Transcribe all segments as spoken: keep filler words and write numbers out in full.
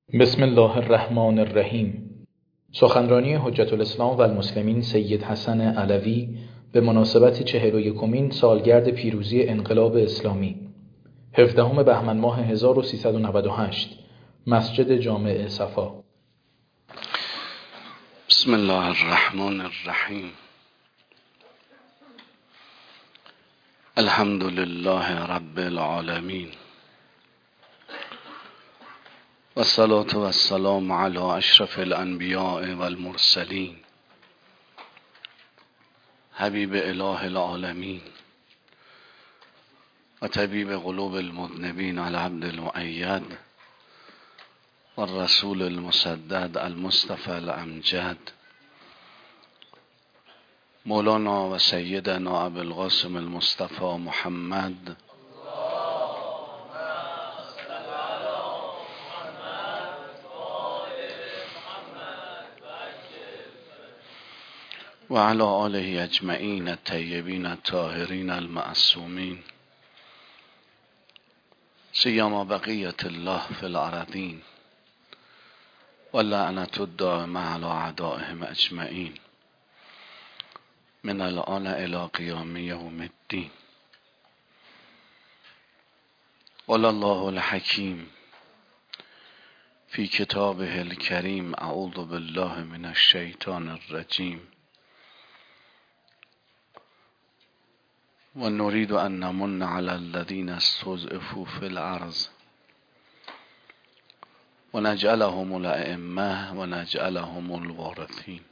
بسم الله الرحمن الرحیم. سخنرانی حجت الاسلام و المسلمین سید حسن علوی به مناسبت چهل و یکمین سالگرد پیروزی انقلاب اسلامی، هفدهم بهمن ماه هزار و سیصد و نود و هشت، مسجد جامع صفا. بسم الله الرحمن الرحیم. الحمد لله رب العالمین و الصلاة و السلام علی اشرف الانبیاء و المرسلین حبیب اله العالمین و طبیب قلوب المذنبین العبد المؤید و الرسول المسدد المصطفى الامجد مولانا و سیدنا ابوالقاسم المصطفى محمد و علی آله اجمعین الطیبین الطاهرین المعصومین سیما بقیت الله فی الارضین و لعنت الدائمه علی اعدائهم اجمعین من الان الی قیام یوم الدین. قال الله الحکیم فی کتابه الکریم اعوذ بالله من الشیطان الرجیم و نريد ان نمن على الذين استضعفوا في الارض و نجعلهم الائمه و نجعلهم الوارثین.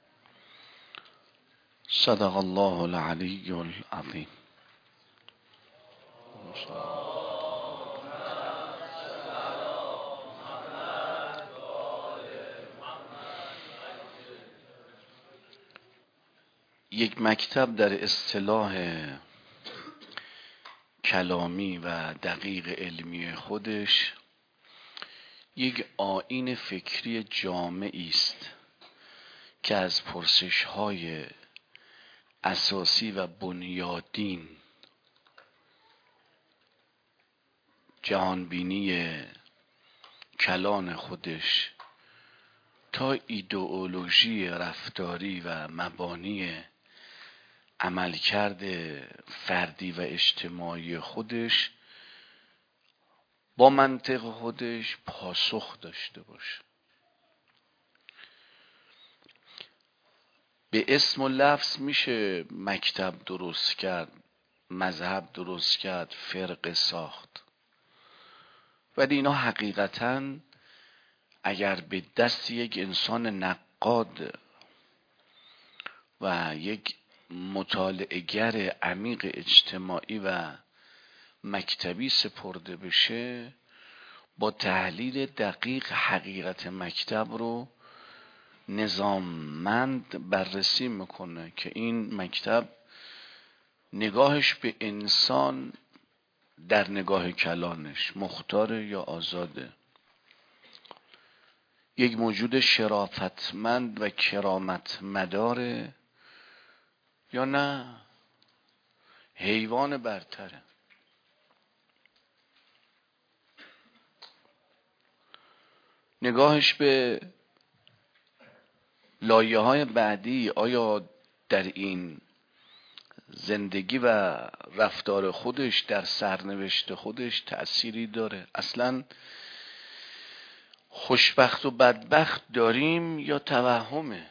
صدق الله العلی العظیم. یک مکتب در اصطلاح کلامی و دقیق علمی خودش یک آیین فکری جامعی است که از پرسش‌های اساسی و بنیادین جهانبینی کلان خودش تا ایدئولوژی رفتاری و مبانی عملکرد فردی و اجتماعی خودش با منطق خودش پاسخ داشته باشه. به اسم و لفظ میشه مکتب درست کرد، مذهب درست کرد، فرقه ساخت، ولی اینا حقیقتاً اگر به دست یک انسان نقاد و یک مطالعه‌گر عمیق اجتماعی و مکتبی سپرده بشه، با تحلیل دقیق حقیقت مکتب رو نظاممند بررسی میکنه که این مکتب نگاهش به انسان در نگاه کلانش مختاره یا آزاده، یک موجود شرافتمند و کرامت مداره یا نه حیوان برتره. نگاهش به لایه های بعدی، آیا در این زندگی و رفتار خودش در سرنوشت خودش تأثیری داره؟ اصلا خوشبخت و بدبخت داریم یا توهمه؟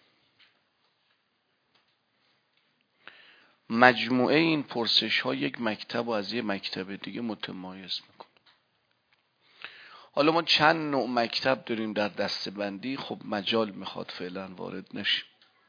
مجموعه این پرسش ها یک مکتب و از یک مکتب دیگه متمایز میکنه. حالا ما چند نوع مکتب داریم در دسته‌بندی، خب مجال میخواد فعلا وارد نشیم.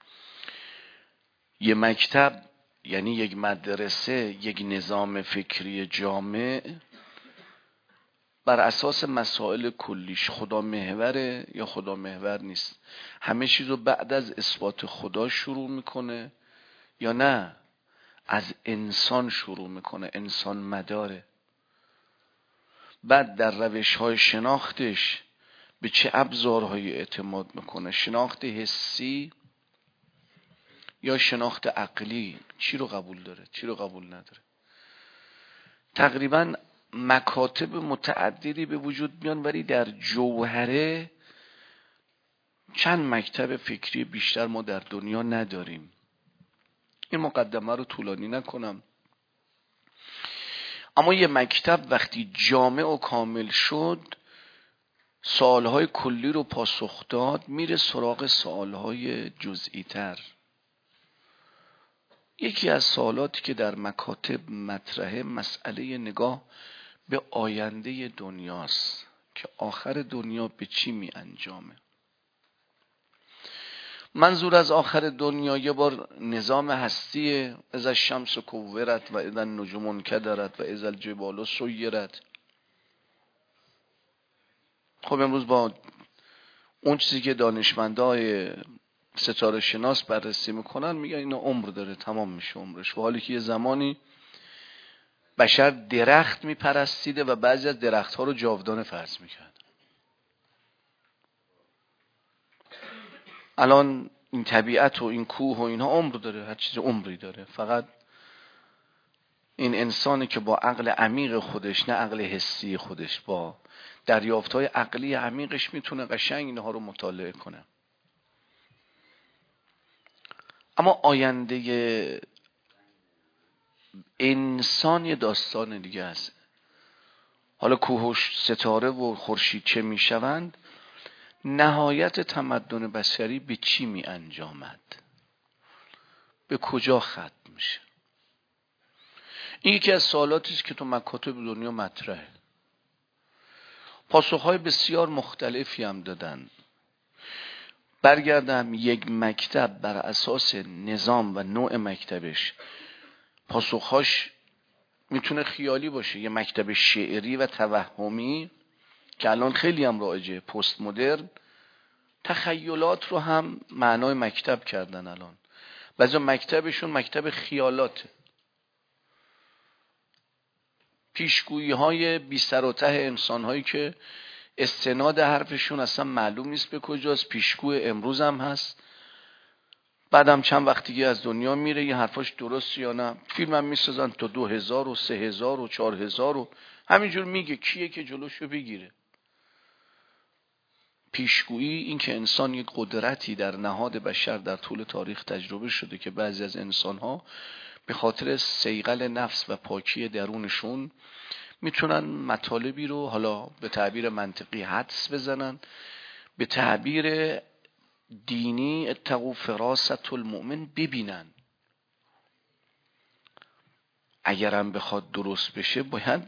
یه مکتب یعنی یک مدرسه، یک نظام فکری جامع بر اساس مسائل کلیش خدا محوره یا خدا محور نیست، همه چیز رو بعد از اثبات خدا شروع میکنه یا نه از انسان شروع میکنه، انسان مداره، بعد در روش های شناختش به چه ابزارهایی اعتماد میکنه، شناخت حسی یا شناخت عقلی، چی رو قبول داره چی رو قبول نداره. تقریبا مکاتب متعددی به وجود میان، ولی در جوهره چند مکتب فکری بیشتر ما در دنیا نداریم. این مقدمه رو طولانی نکنم، اما یه مکتب وقتی جامع و کامل شد، سوالهای کلی رو پاسخ داد، میره سراغ سوالهای جزئی تر. یکی از سوالاتی که در مکاتب مطرحه مسئله نگاه به آینده دنیاست که آخر دنیا به چی می انجامه. منظور از آخر دنیا یه بار نظام هستیه، اذا الشمس کورت و اذا النجوم انکدرت و اذا الجبال سیرت. خب امروز با اون چیزی که دانشمندای ستاره شناس بررسی میکنن میگن اینا عمر داره، تمام میشه عمرش، و حالی که یه زمانی بشر درخت میپرستیده و بعضی از درخت ها رو جاودانه فرض میکرد. الان این طبیعت و این کوه و اینها عمر داره، هر چیز عمری داره، فقط این انسانی که با عقل عمیق خودش، نه عقل حسی خودش، با دریافت‌های عقلی عمیقش میتونه قشنگ اینها رو مطالعه کنه. اما آینده انسان یه داستان دیگه است. حالا کوه و ستاره و خورشید چه میشوند، نهایت تمدن بشری به چی می انجامد، به کجا ختم میشه. این یکی از سوالاتی است که تو مکاتب دنیا مطرحه. پاسخهای بسیار مختلفی هم دادن. برگردم یک مکتب بر اساس نظام و نوع مکتبش، پاسخهاش میتونه خیالی باشه. یه مکتب شعری و توهمی که الان خیلی هم رایجه، پست مدرن، تخیلات رو هم معنای مکتب کردن. الان بعضی مکتبشون مکتب خیالاته، پیشگویی های بی سر و ته انسان هایی که استناد حرفشون اصلا معلوم نیست به کجاست، پیشگوی امروز هم هست، بعدم چند وقتیگه از دنیا میره، یه حرفاش درست یا نه. فیلم هم میسازن تا دو هزار و سه هزار و چار هزار و همینجور میگه. کیه که جلوشو بگیره؟ پیشگویی این که انسان یک قدرتی در نهاد بشر در طول تاریخ تجربه شده که بعضی از انسانها به خاطر صیقل نفس و پاکی درونشون میتونن مطالبی رو حالا به تعبیر منطقی حدس بزنن، به تعبیر دینی اتقوا فراست المؤمن ببینن. اگرم بخواد درست بشه باید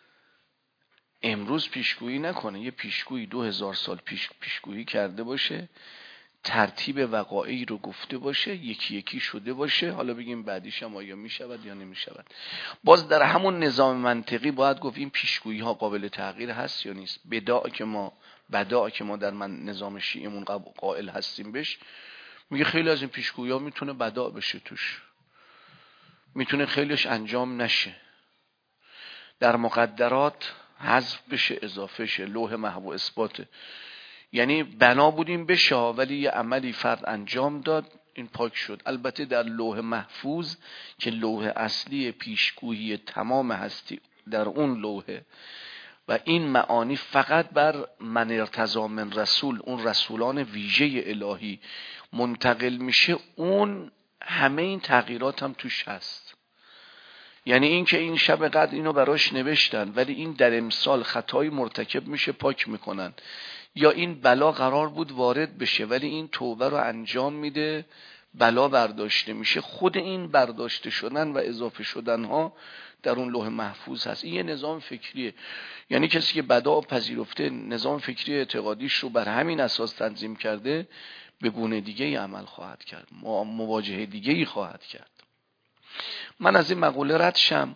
امروز پیشگویی نکنه، یه پیشگویی دو هزار سال پیش پیشگویی کرده باشه، ترتیب وقایعی رو گفته باشه، یکی یکی شده باشه، حالا بگیم بعدیش هم آیا میشود یا نمیشود. باز در همون نظام منطقی باید گفت این پیشگویی ها قابل تغییر هست یا نیست. بداع که ما بداع که ما در من نظام شیعیمون قائل هستیم بهش، میگه خیلی از این پیشگویی ها میتونه بداع بشه، توش میتونه خیلیش انجام نشه، در مقدرات حذف بشه، اضافه شه، لوح محو اثباته. یعنی بنا بودیم بشه ولی یه عملی فرد انجام داد، این پاک شد. البته در لوح محفوظ که لوح اصلی پیشگویی تمام هستی در اون لوحه و این معانی فقط بر من ارتضی من رسول، اون رسولان ویژه الهی منتقل میشه، اون همه این تغییرات هم توش هست. یعنی این که این شب قدر اینو براش نوشتن ولی این در امسال خطای مرتکب میشه پاک میکنن، یا این بلا قرار بود وارد بشه ولی این توبه رو انجام میده بلا برداشته میشه، خود این برداشته شدن و اضافه شدن ها در اون لوح محفوظ هست. این یه نظام فکریه. یعنی کسی که بدع پذیرفته نظام فکری اعتقادیش رو بر همین اساس تنظیم کرده، به گونه دیگه ای عمل خواهد کرد، مواجهه دیگه ای خواهد کرد. من از این مقوله رد شم.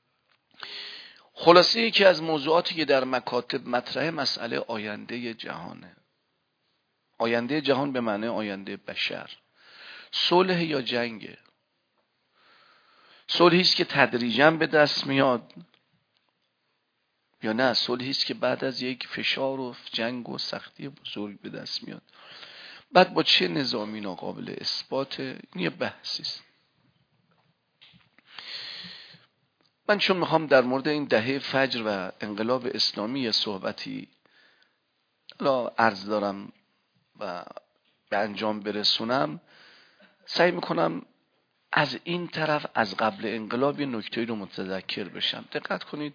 خلاصه یکی از موضوعاتی که در مکاتب مطرحه مسئله آینده جهانه. آینده جهان به معنی آینده بشر. صلح یا جنگه؟ صلحی است که تدریجاً به دست میاد یا نه صلحی است که بعد از یک فشار و جنگ و سختی بزرگ به دست میاد؟ بعد با چه نظامی ناقابل اثبات؟ این یه بحثی است. من چون میخوام در مورد این دهه فجر و انقلاب اسلامی صحبتی را عرض دارم و به انجام برسونم، سعی میکنم از این طرف از قبل انقلاب یه نکته‌ای رو متذکر بشم. دقت کنید،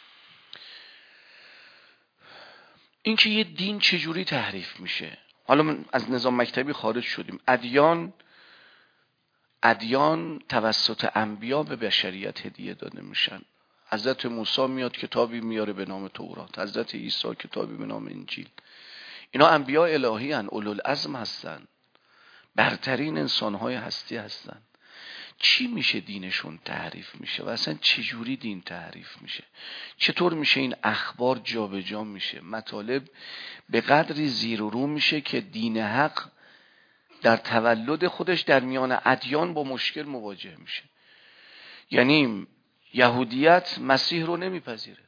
اینکه یه دین چجوری تحریف میشه. حالا من از نظام مکتبی خارج شدیم. ادیان ادیان توسط انبیا به بشریت هدیه داده میشن. حضرت موسی میاد کتابی میاره به نام تورات، حضرت عیسی کتابی به نام انجیل. اینا انبیا الهی هن، اولوالعزم هستن، برترین انسانهای هستی هستن. چی میشه دینشون تحریف میشه و اصلا چجوری دین تحریف میشه؟ چطور میشه این اخبار جابجا جا میشه؟ مطالب به قدری زیر و رو میشه که دین حق در تولد خودش در میان ادیان با مشکل مواجه میشه. یعنی یهودیت مسیح رو نمیپذیره،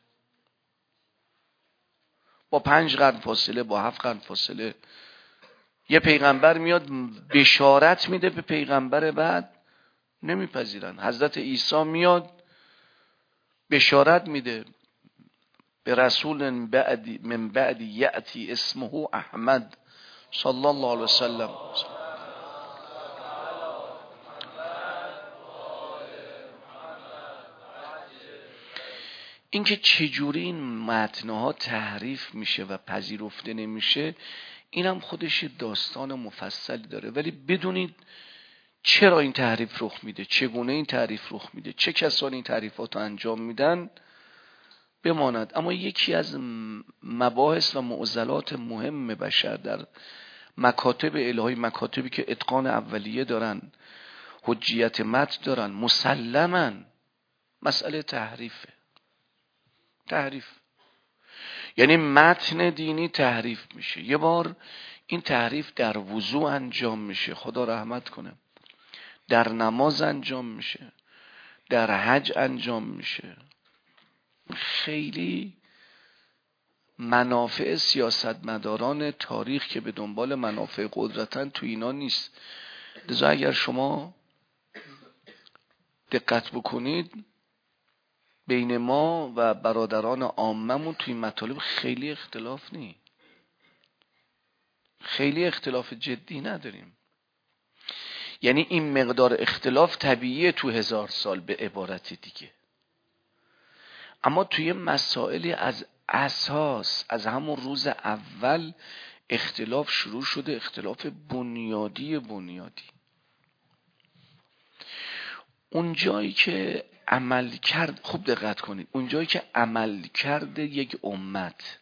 با پنج قرن فاصله، با هفت قرن فاصله یه پیغمبر میاد بشارت میده به پیغمبر بعد، نمیپذیرن. حضرت عیسی میاد بشارت میده به رسول بعد من بعد یأتی اسمه احمد صلی الله علیه وسلم. اینکه چجوری این متنها تحریف میشه و پذیرفته نمیشه، اینم خودش داستان مفصلی داره. ولی بدونید چرا این تحریف رخ میده، چگونه این تحریف رخ میده، چه کسانی این تحریفات رو انجام میدن بماند. اما یکی از مباحث و معضلات مهم بشر در مکاتب الهی، مکاتبی که اتقان اولیه دارن، حجیت متن دارن، مسلماً مسئله تحریفه. تحریف یعنی متن دینی تحریف میشه. یه بار این تحریف در وضو انجام میشه، خدا رحمت کنه، در نماز انجام میشه، در حج انجام میشه. خیلی منافع سیاستمداران تاریخ که به دنبال منافع قدرتن تو اینا نیست. لذا اگر شما دقت بکنید، بین ما و برادران عاممون توی مطالب خیلی اختلاف نی، خیلی اختلاف جدی نداریم. یعنی این مقدار اختلاف طبیعیه تو هزار سال به عبارت دیگه. اما توی مسائلی از اساس، از همون روز اول اختلاف شروع شده، اختلاف بنیادی بنیادی. اون جایی که عمل کرد، خوب دقت کنید، اون جایی که عمل کرده یک امت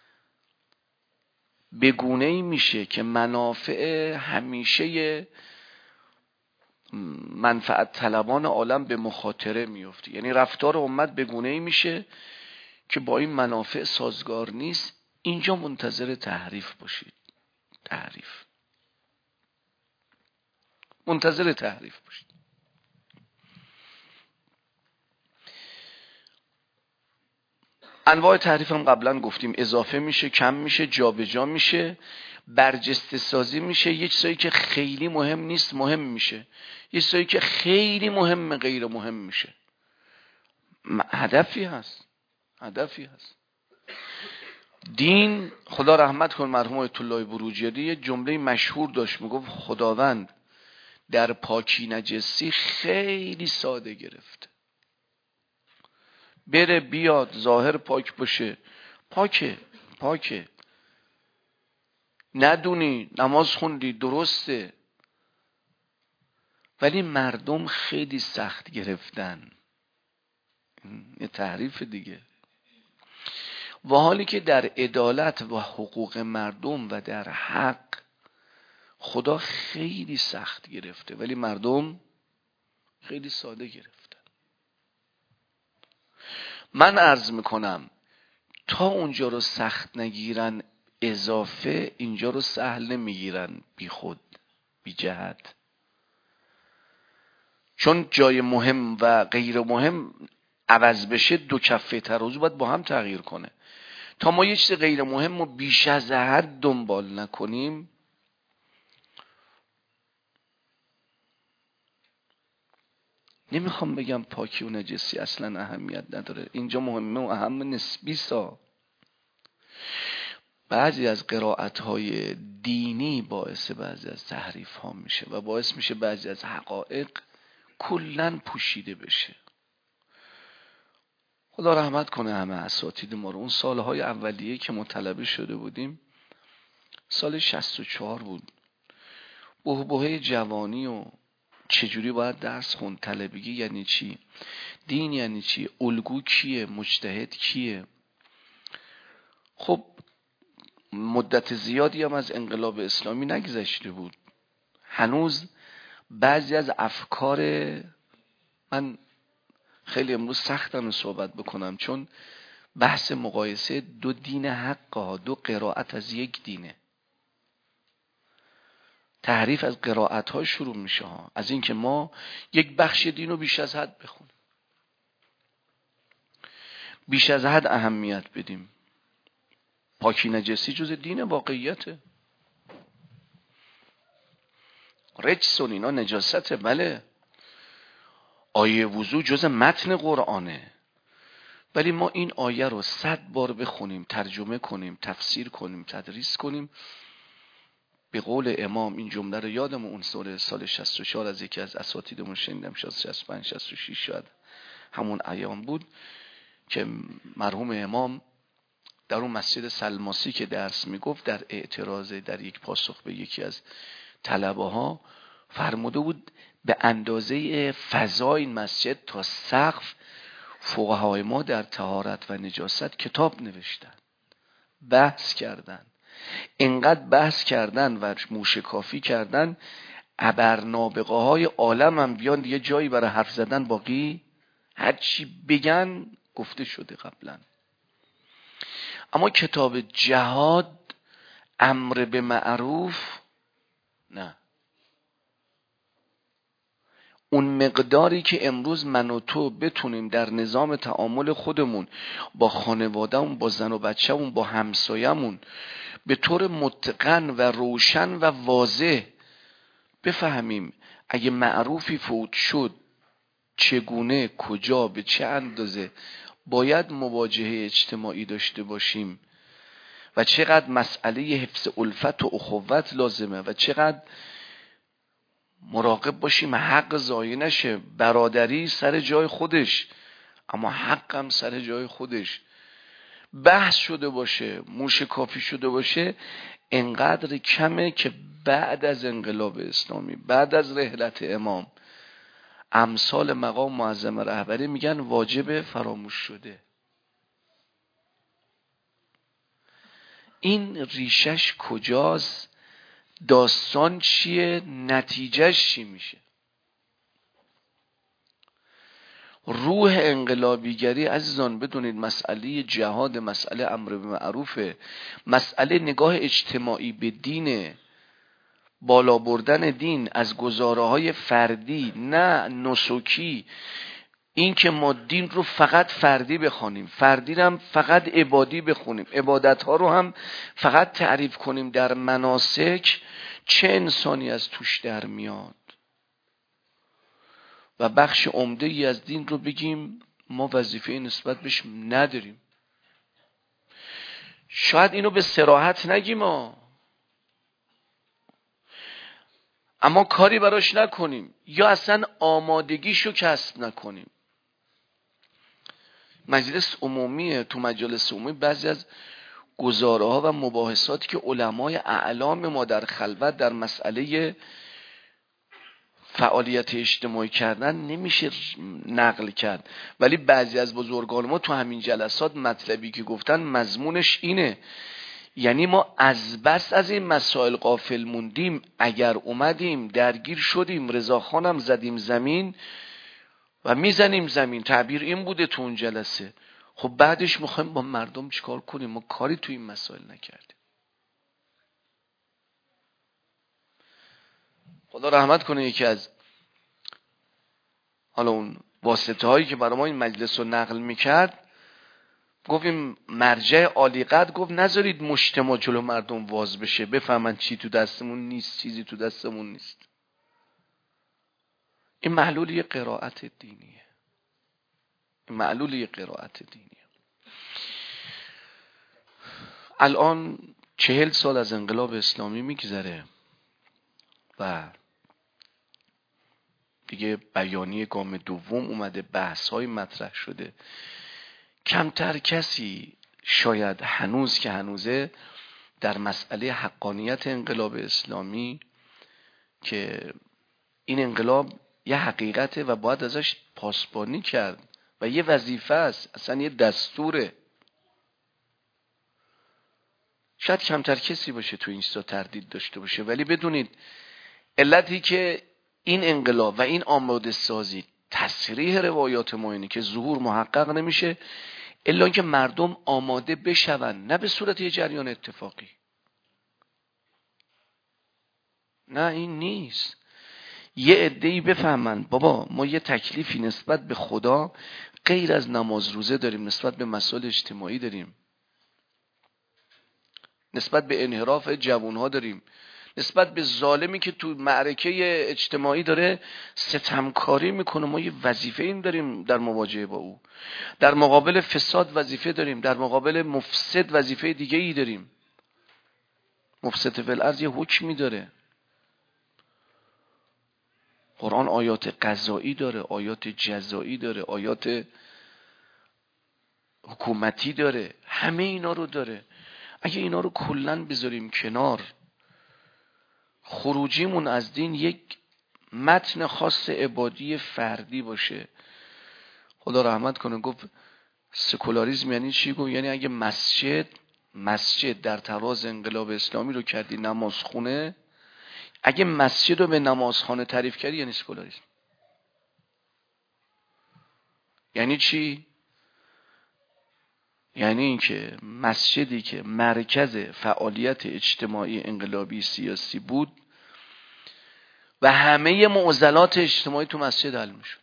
به گونه‌ای میشه که منافع همیشه منفعت طلبان عالم به مخاطره میفته. یعنی رفتار امت به گونه‌ای میشه که با این منافع سازگار نیست. اینجا منتظر تحریف باشید. تحریف، منتظر تحریف باشید. انواع تحریف هم قبلا گفتیم، اضافه میشه، کم میشه، جابجا میشه، برجسته سازی میشه. یه چیزایی که خیلی مهم نیست مهم میشه، یه چیزایی که خیلی مهم غیر مهم میشه. هدفی هست، هدفی هست. دین، خدا رحمت کن مرحوم آیت الله بروجردی، یه جمله مشهور داشت، میگفت خداوند در پاکی نجسی خیلی ساده گرفته. بره بیاد ظاهر پاک باشه، پاکه پاکه. ندونی نماز خوندی درسته، ولی مردم خیلی سخت گرفتن. یه تحریف دیگه. و حالی که در عدالت و حقوق مردم و در حق خدا خیلی سخت گرفته، ولی مردم خیلی ساده گرفتن. من عرض میکنم تا اونجا رو سخت نگیرن، اضافه اینجا رو سهل نمیگیرن، بی خود بی جهت. چون جای مهم و غیر مهم عوض بشه، دو کفه ترازو باید با هم تغییر کنه. تا ما یه چیز غیر مهم رو بیش از حد دنبال نکنیم، نمیخوام بگم پاکی و نجسی اصلا اهمیت نداره، اینجا مهمه و اهم نسبی سا. بعضی از قرائت‌های دینی باعث بعضی از تحریف‌ها میشه و باعث میشه بعضی از حقایق کلاً پوشیده بشه. خدا رحمت کنه همه اساتید ما رو. اون سالهای اولیه که ما طلبه شده بودیم، سال شصت و چهار بود، بحبوحه جوانی و چجوری باید درس خوند، طلبگی یعنی چی، دین یعنی چی، الگو کیه، مجتهد کیه. خب مدت زیادی هم از انقلاب اسلامی نگذشته بود، هنوز بعضی از افکار، من خیلی امروز سختم صحبت بکنم چون بحث مقایسه دو دین حقا، دو قرائت از یک دینه. تحریف از قرائت ها شروع میشه ها، از اینکه ما یک بخش دین رو بیش از حد بخونیم، بیش از حد اهمیت بدیم. پاکی نجسی جز دین واقعیته، رجسون اینا نجاسته، بله. آیه وضو جز متن قرآنه، ولی ما این آیه رو صد بار بخونیم، ترجمه کنیم، تفسیر کنیم، تدریس کنیم. به قول امام این جمله رو یادم اون سال سال شصت و چهار از یکی از اساتیدمون شنیدم، شاید شصت و پنج شصت و شش شاید همون ایام بود که مرحوم امام در اون مسجد سلماسی که درس میگفت، در اعتراض در یک پاسخ به یکی از طلبه ها فرموده بود به اندازه فضای این مسجد تا سقف فقهای ما در طهارت و نجاست کتاب نوشتن، بحث کردن، اینقدر بحث کردن و موشکافی کردن ابرنابغه های عالم هم بیان دیگه جایی برای حرف زدن باقی، هر چی بگن گفته شده قبلا. اما کتاب جهاد، امر به معروف، نه. اون مقداری که امروز من و تو بتونیم در نظام تعامل خودمون با خانوادهمون، با زن و بچه‌مون، با همسایه‌مون به طور متقن و روشن و واضح بفهمیم اگه معروفی فوت شد چگونه، کجا، به چه اندازه باید مواجهه اجتماعی داشته باشیم و چقدر مسئله حفظ الفت و اخوت لازمه و چقدر مراقب باشیم حق ضایع نشه. برادری سر جای خودش، اما حق هم سر جای خودش. بحث شده باشه، موشکافی شده باشه، انقدر کمه که بعد از انقلاب اسلامی، بعد از رحلت امام، امثال مقام معظم رهبری میگن واجب فراموش شده. این ریشش کجاست؟ داستان چیه؟ نتیجهش چی میشه؟ روح انقلابیگری عزیزان بدونید مسئله جهاد، مسئله امر به معروفه، مسئله نگاه اجتماعی به دینه، بالا بردن دین از گزاره های فردی نه نسکی. این که ما دین رو فقط فردی بخوانیم، فردی رو هم فقط عبادی بخونیم، عبادت ها رو هم فقط تعریف کنیم در مناسک، چه انسانی از توش در میاد؟ و بخش عمده ای از دین رو بگیم ما وظیفه نسبت بهش نداریم. شاید اینو به صراحت نگیم ما، اما کاری براش نکنیم یا اصلا آمادگیشو کسب نکنیم. مجلس عمومیه، تو مجلس عمومی بعضی از گزاره ها و مباحثاتی که علمای اعلام ما در خلوت در مسئله فعالیت اجتماعی کردن نمیشه نقل کرد، ولی بعضی از بزرگان ما تو همین جلسات مطلبی که گفتن مضمونش اینه، یعنی ما از بس از این مسائل غافل موندیم، اگر اومدیم درگیر شدیم رضاخانم زدیم زمین و میزنیم زمین، تعبیر این بوده تو اون جلسه، خب بعدش میخوایم با مردم چیکار کنیم؟ ما کاری تو این مسائل نکردیم. خدا رحمت کنه یکی از حالا اون واسطه هایی که برای ما این مجلس رو نقل میکرد، گفتیم مرجع عالی قدر گفت نذارید مجتمع جلو مردم واز بشه بفهمن چی تو دستمون نیست، چیزی تو دستمون نیست. این معلول یه قرائت دینیه، این معلول یه قرائت دینیه. الان چهل سال از انقلاب اسلامی میگذره و دیگه بیانیه گام دوم اومده، بحث های مطرح شده. کمتر کسی شاید هنوز که هنوزه در مسئله حقانیت انقلاب اسلامی که این انقلاب یه حقیقته و باید ازش پاسبانی کرد و یه وظیفه است، اصلا یه دستوره. شاید کمتر کسی باشه تو این چیزا تردید داشته باشه، ولی بدونید علتی که این انقلاب و این آماده سازی تصریح روایات ما اینه که ظهور محقق نمیشه الا اینکه مردم آماده بشون، نه به صورت یه جریان اتفاقی. نه این نیست. یه عده‌ای بفهمن بابا ما یه تکلیفی نسبت به خدا غیر از نماز روزه داریم، نسبت به مسائل اجتماعی داریم، نسبت به انحراف جوانها داریم، نسبت به ظالمی که تو معرکه اجتماعی داره ستمکاری میکنه. ما یه وظیفه این داریم در مواجهه با او. در مقابل فساد وظیفه داریم، در مقابل مفسد وظیفه دیگه ای داریم. مفسد فی الارض یه حکمی داره. قرآن آیات قضایی داره، آیات جزایی داره، آیات حکومتی داره، همه اینا رو داره. اگه اینا رو کلن بذاریم کنار، خروجیمون از دین یک متن خاص عبادی فردی باشه. خدا رحمت کنه گفت سکولاریسم یعنی چی؟ گفت یعنی اگه مسجد مسجد در تراز انقلاب اسلامی رو کردی نمازخونه، اگه مسجد رو به نمازخانه تعریف کردی یعنی سکولاریسم. یعنی چی؟ یعنی اینکه مسجدی که مرکز فعالیت اجتماعی انقلابی سیاسی بود و همه معضلات اجتماعی تو مسجد حل میشد.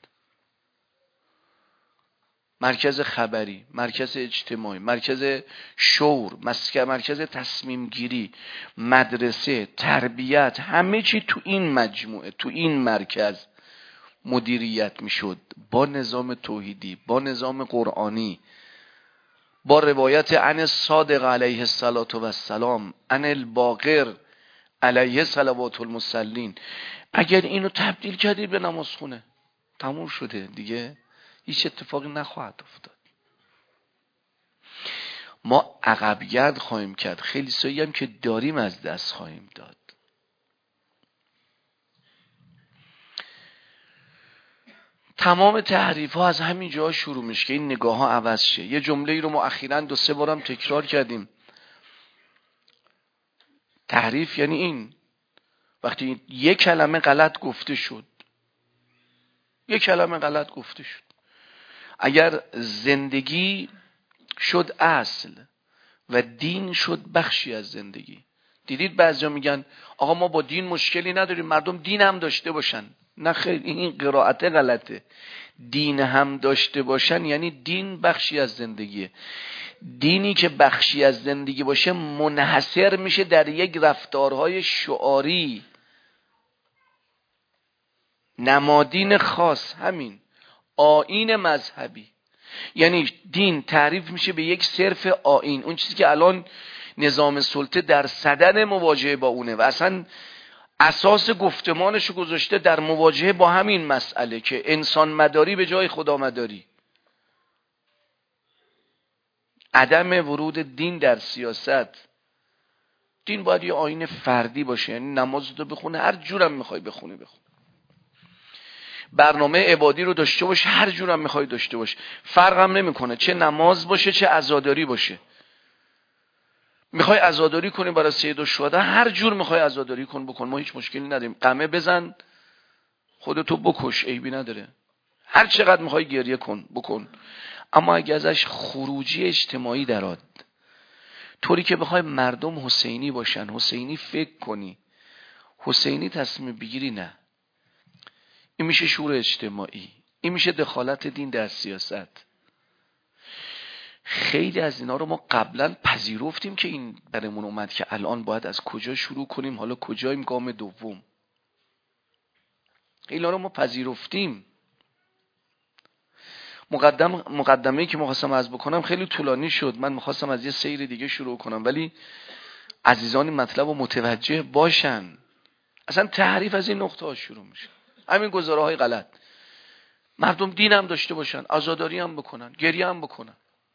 مرکز خبری، مرکز اجتماعی، مرکز شعور، مرکز تصمیم گیری، مدرسه، تربیت، همه چی تو این مجموعه، تو این مرکز مدیریت میشد با نظام توحیدی، با نظام قرآنی، با روایت عن الصادق علیه السلام عن الباقر علیه صلوات المصلین. اگر اینو تبدیل کردید به نمازخونه تموم شده دیگه، هیچ اتفاقی نخواهد افتاد. ما عقبگرد خواهیم کرد، خیلی سایی هم که داریم از دست خواهیم داد. تمام تحریف ها از همین جا شروع میشه که این نگاه ها عوض شه. یه جمله ای رو ما اخیراً دو سه بارم تکرار کردیم. تحریف یعنی این وقتی یک کلمه غلط گفته شد، یک کلمه غلط گفته شد، اگر زندگی شد اصل و دین شد بخشی از زندگی. دیدید بعضیا میگن آقا ما با دین مشکلی نداریم، مردم دین هم داشته باشن. نه خیر، این قرائت غلطه. دین هم داشته باشن یعنی دین بخشی از زندگیه. دینی که بخشی از زندگی باشه منحصر میشه در یک رفتارهای شعاری نمادین خاص، همین آیین مذهبی. یعنی دین تعریف میشه به یک صرف آیین، اون چیزی که الان نظام سلطه در صدد مواجهه با اونه و اصلا اساس گفتمانشو گذاشته در مواجهه با همین مسئله که انسان مداری به جای خدا مداری. عدم ورود دین در سیاست. دین باید یه آیین فردی باشه، یعنی نماز رو بخونه هر جورم میخوای بخونی بخون، برنامه عبادی رو داشته باش هر جورم میخوای داشته باش، فرقم نمیکنه چه نماز باشه چه عزاداری باشه. میخوای عزاداری کنی برای سید الشهدا هر جور میخوای عزاداری کن بکن، ما هیچ مشکلی نداریم. قمه بزن خودتو بکش، عیبی نداره. هر چقدر میخوای گریه کن بکن، اما اگه ازش خروجی اجتماعی دراد، طوری که بخوای مردم حسینی باشن، حسینی فکر کنی، حسینی تصمیم بگیری، نه. این میشه شور اجتماعی، این میشه دخالت دین در سیاست. خیلی از اینا رو ما قبلا پذیرفتیم که این برمون اومد که الان باید از کجا شروع کنیم، حالا کجاییم، گام دوم. خیلی رو ما پذیرفتیم. مقدم مقدمه‌ای که می‌خواستم عرض بکنم خیلی طولانی شد. من می‌خواستم از یه سیر دیگه شروع کنم، ولی عزیزان مطلب رو متوجه باشن. اصلا تعریف از این نقطه ها شروع میشه. همین گزاره‌های غلط. مردم دین هم داشته باشن، عزاداری هم بکنن، گریه هم بکنن،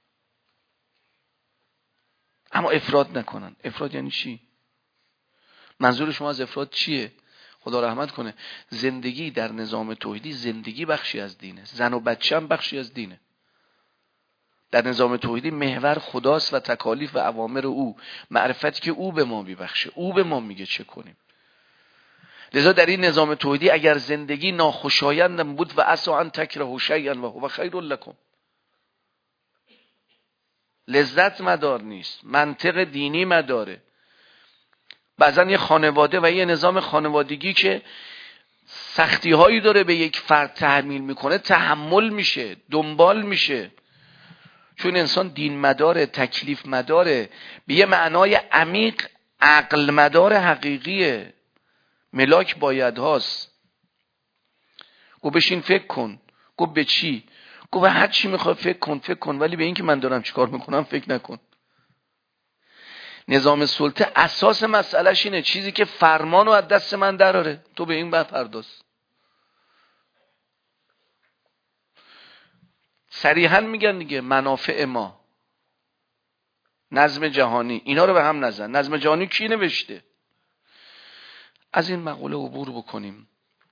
اما افراد نکنن. افراد یعنی چی؟ منظور شما از افراد چیه؟ خدا رحمت کنه. زندگی در نظام توحیدی زندگی بخشی از دینه، زن و بچه هم بخشی از دینه. در نظام توحیدی محور خداست و تکالیف و اوامر او، معرفتی که او به ما میبخشه، او به ما میگه چه کنیم. لذا در این نظام توحیدی اگر زندگی ناخوشایندم بود و عسى ان تکرهوا شیئا و هو خیر لکم، لذت مدار نیست، منطق دینی مداره. بعضن یه خانواده و یه نظام خانوادگی که سختی هایی داره به یک فرد تحمیل میکنه، تحمل میشه، دنبال میشه، چون انسان دین مداره، تکلیف مداره، به یه معنای عمیق عقل مدار حقیقیه. ملاک باید هاست. گو بشین فکر کن. گو به چی؟ گو به هر چی میخوای فکر کن فکر کن ولی به این که من دارم چیکار میکنم فکر نکن. نظام سلطه اساس مسئلهش اینه چیزی که فرمانو از دست من دراره تو به این بپرداز. صریحا میگن دیگه منافع ما، نظم جهانی، اینا رو به هم نزن. نظم جهانی کی نوشته؟ از این مقوله عبور بکنیم.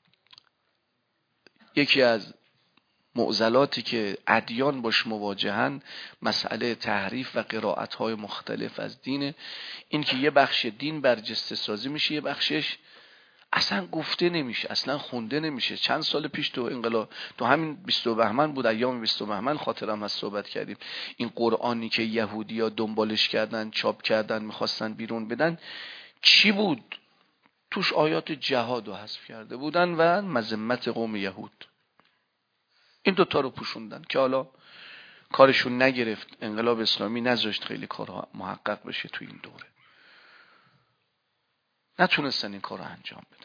یکی از معضلاتی که ادیان باش مواجهن مسئله تحریف و قرائت‌های مختلف از دینه. این که یه بخش دین برجسته سازی میشه، یه بخشش اصلا گفته نمیشه، اصلا خونده نمیشه. چند سال پیش تو انقلاب، تو همین بیستم بهمن بود، ایام بیستم بهمن خاطرم هست صحبت کردیم. این قرآنی که یهودی‌ها دنبالش کردن، چاپ کردن، میخواستن بیرون بدن، چی بود؟ توش آیات جهاد رو حذف کرده بودن و مذمت قوم یهود. این دوتا رو پوشوندن که حالا کارشون نگرفت، انقلاب اسلامی نذاشت خیلی کارها محقق بشه تو این دوره، نتونستن این کار رو انجام بدن.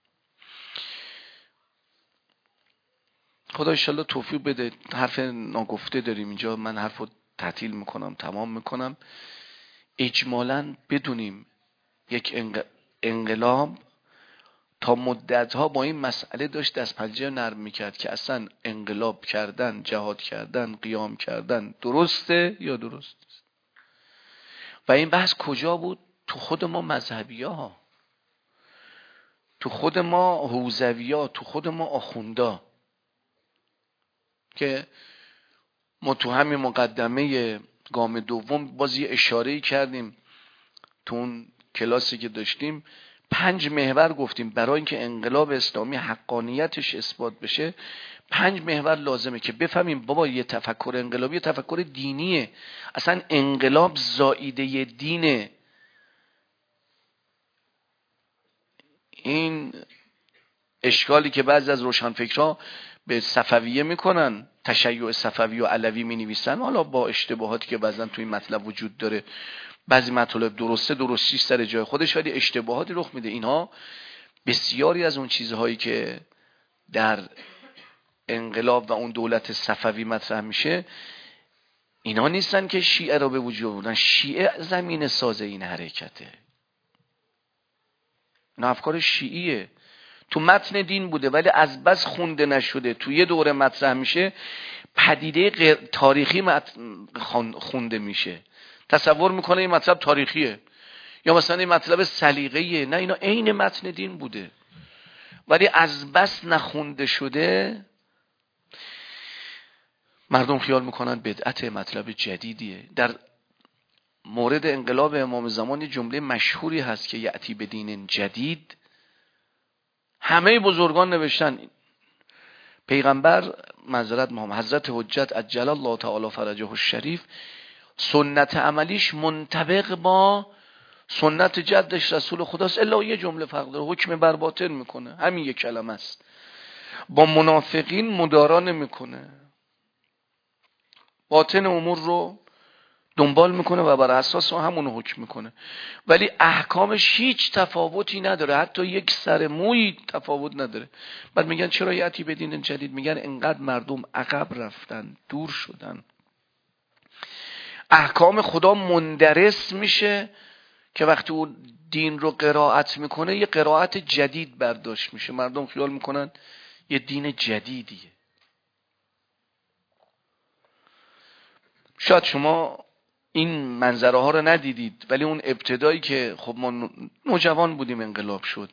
خدا انشالله توفیق بده. حرف ناگفته داریم اینجا، من حرف رو تعطیل میکنم، تمام میکنم. اجمالاً بدونیم یک انقلاب تا مدتها با این مسئله داشت دست پنجه نرم میکرد که اصلا انقلاب کردن، جهاد کردن، قیام کردن درسته یا درست نیست. و این بحث کجا بود؟ تو خود ما مذهبی ها، تو خود ما حوزوی ها، تو خود ما آخوندا، که ما تو همین مقدمه گام دوم باز یه اشاره‌ای کردیم تو اون کلاسی که داشتیم. پنج محور گفتیم برای اینکه انقلاب اسلامی حقانیتش اثبات بشه. پنج محور لازمه که بفهمیم بابا یه تفکر انقلابی یه تفکر دینیه، اصلا انقلاب زائیده دینه. این اشکالی که بعضی از روشنفکرها به صفویه میکنن، تشیع صفوی و علوی مینویسن، حالا با اشتباهاتی که بعضا توی این مطلب وجود داره، بعضی مطالب درسته درستیش سر جای خودش ولی اشتباهاتی رخ میده. اینها بسیاری از اون چیزهایی که در انقلاب و اون دولت صفوی مطرح میشه، اینا نیستن که شیعه را به وجود بودن. شیعه زمین ساز این حرکته، اینا افکار شیعیه، تو متن دین بوده ولی از بس خونده نشده، تو یه دوره مطرح میشه پدیده غیر تاریخی خونده میشه، تصور میکنه این مطلب تاریخیه یا مثلا این مطلب سلیقه‌ایه. نه، اینا عین متن دین بوده ولی از بس نخونده شده مردم خیال میکنن بدعت، مطلب جدیدیه. در مورد انقلاب امام زمان جمله مشهوری هست که یأتی به دین جدید. همه بزرگان نوشتن پیغمبر معذرت محمد حضرت حجت عجل الله تعالی فرجه الشریف سنت عملیش منطبق با سنت جدش رسول خداست، الا یه جمله فرق داره، حکم بر باطن میکنه، همین یک کلمه است. با منافقین مدارا نمیکنه، باطن امور رو دنبال میکنه و بر اساس همون حکم میکنه، ولی احکامش هیچ تفاوتی نداره، حتی یک سر موی تفاوت نداره. بعد میگن چرا یاتی به دین جدید؟ میگن انقدر مردم عقب رفتن، دور شدن، احکام خدا مندرس میشه که وقتی اون دین رو قرائت میکنه یه قرائت جدید برداشت میشه، مردم خیال میکنن یه دین جدیدیه. شاید شما این منظره ها رو ندیدید، ولی اون ابتدایی که خب ما نوجوان بودیم انقلاب شد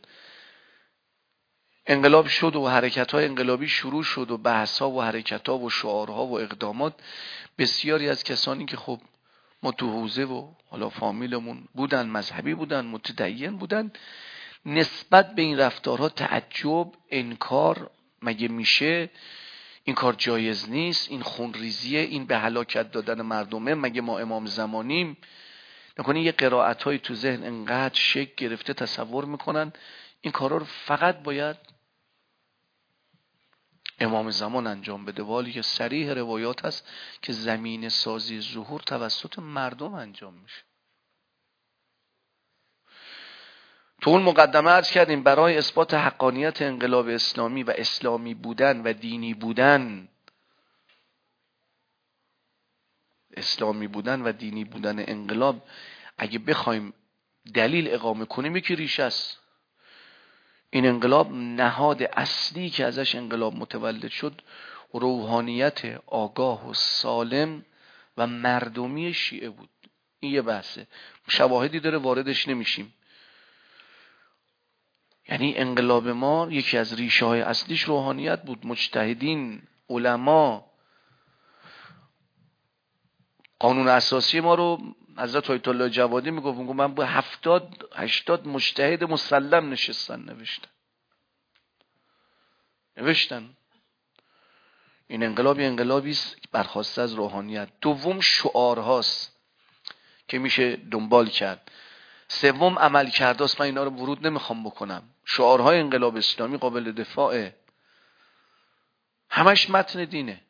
انقلاب شد و حرکت های انقلابی شروع شد و بحث ها و حرکت ها و شعارها و اقدامات، بسیاری از کسانی که خب ما تو حوزه و حالا فامیلمون بودن، مذهبی بودن، متدین بودن، نسبت به این رفتارها تعجب، انکار، مگه میشه این کار جایز نیست، این خونریزیه، این به هلاکت دادن مردمه، مگه ما امام زمانیم؟ نکنه یه قرائت های تو ذهن انقدر شک گرفته تصور میکنن این کارا رو فقط باید امام زمان انجام بده، والی که صریح روایات هست که زمین سازی ظهور توسط مردم انجام میشه. تو اون مقدمه عرض کردیم برای اثبات حقانیت انقلاب اسلامی و اسلامی بودن و دینی بودن، اسلامی بودن و دینی بودن انقلاب، اگه بخوایم دلیل اقامه کنیم یکی ریشه است. این انقلاب نهاد اصلی که ازش انقلاب متولد شد روحانیت آگاه و سالم و مردمی شیعه بود. این یه بحثه، شواهدی داره واردش نمیشیم. یعنی انقلاب ما یکی از ریشه های اصلیش روحانیت بود، مجتهدین، علما. قانون اساسی ما رو حضرت آیت الله جوادی میگفت، میگفت من با هفتاد هشتاد مجتهد مسلم نشستن نوشتن نوشتن این انقلاب انقلابی است برخواسته از روحانیت. دوم شعارهاست که میشه دنبال کرد. سوم عمل کرداست. من اینا رو ورود نمیخوام بکنم. شعارهای انقلاب اسلامی قابل دفاعه، همش متن دینه.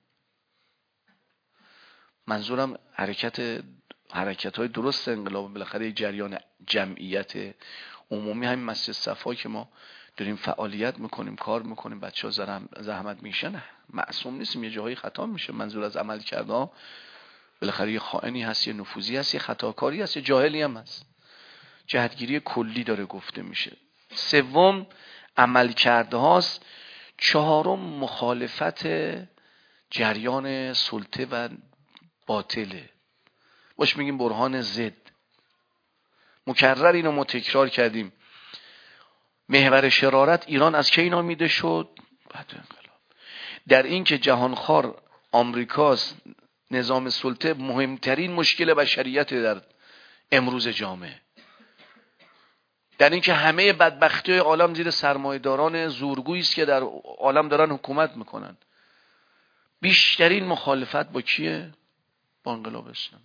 منظورم حرکت حرکت های درست انقلاب، بالاخره جریان جمعیت عمومی. همین مسجد صفا که ما داریم فعالیت میکنیم، کار میکنیم، بچه ها زحمت میشن، معصوم نیستیم، یه جاهایی خطا میشه. منظور از عمل کرده بالاخره یه خائنی هست، یه نفوذی هست، یه خطاکاری هست، یه جاهلی هم هست. جهتگیری کلی داره گفته میشه. سوم عمل کرده هاست. چهارم مخالفت جریان سلطه و باطله، باش میگیم برهان ضد. مکرر اینو ما تکرار کردیم. محور شرارت ایران از کی نامیده شد؟ بعد انقلاب. در این که جهانخوار آمریکاست، نظام سلطه مهمترین مشکل بشریت در امروز جامعه. در این که همه بدبختی عالم زیر سرمایه‌داران زورگویی است که در عالم دارن حکومت میکنن. بیشترین مخالفت با کیه؟ با انقلاب اسلامی.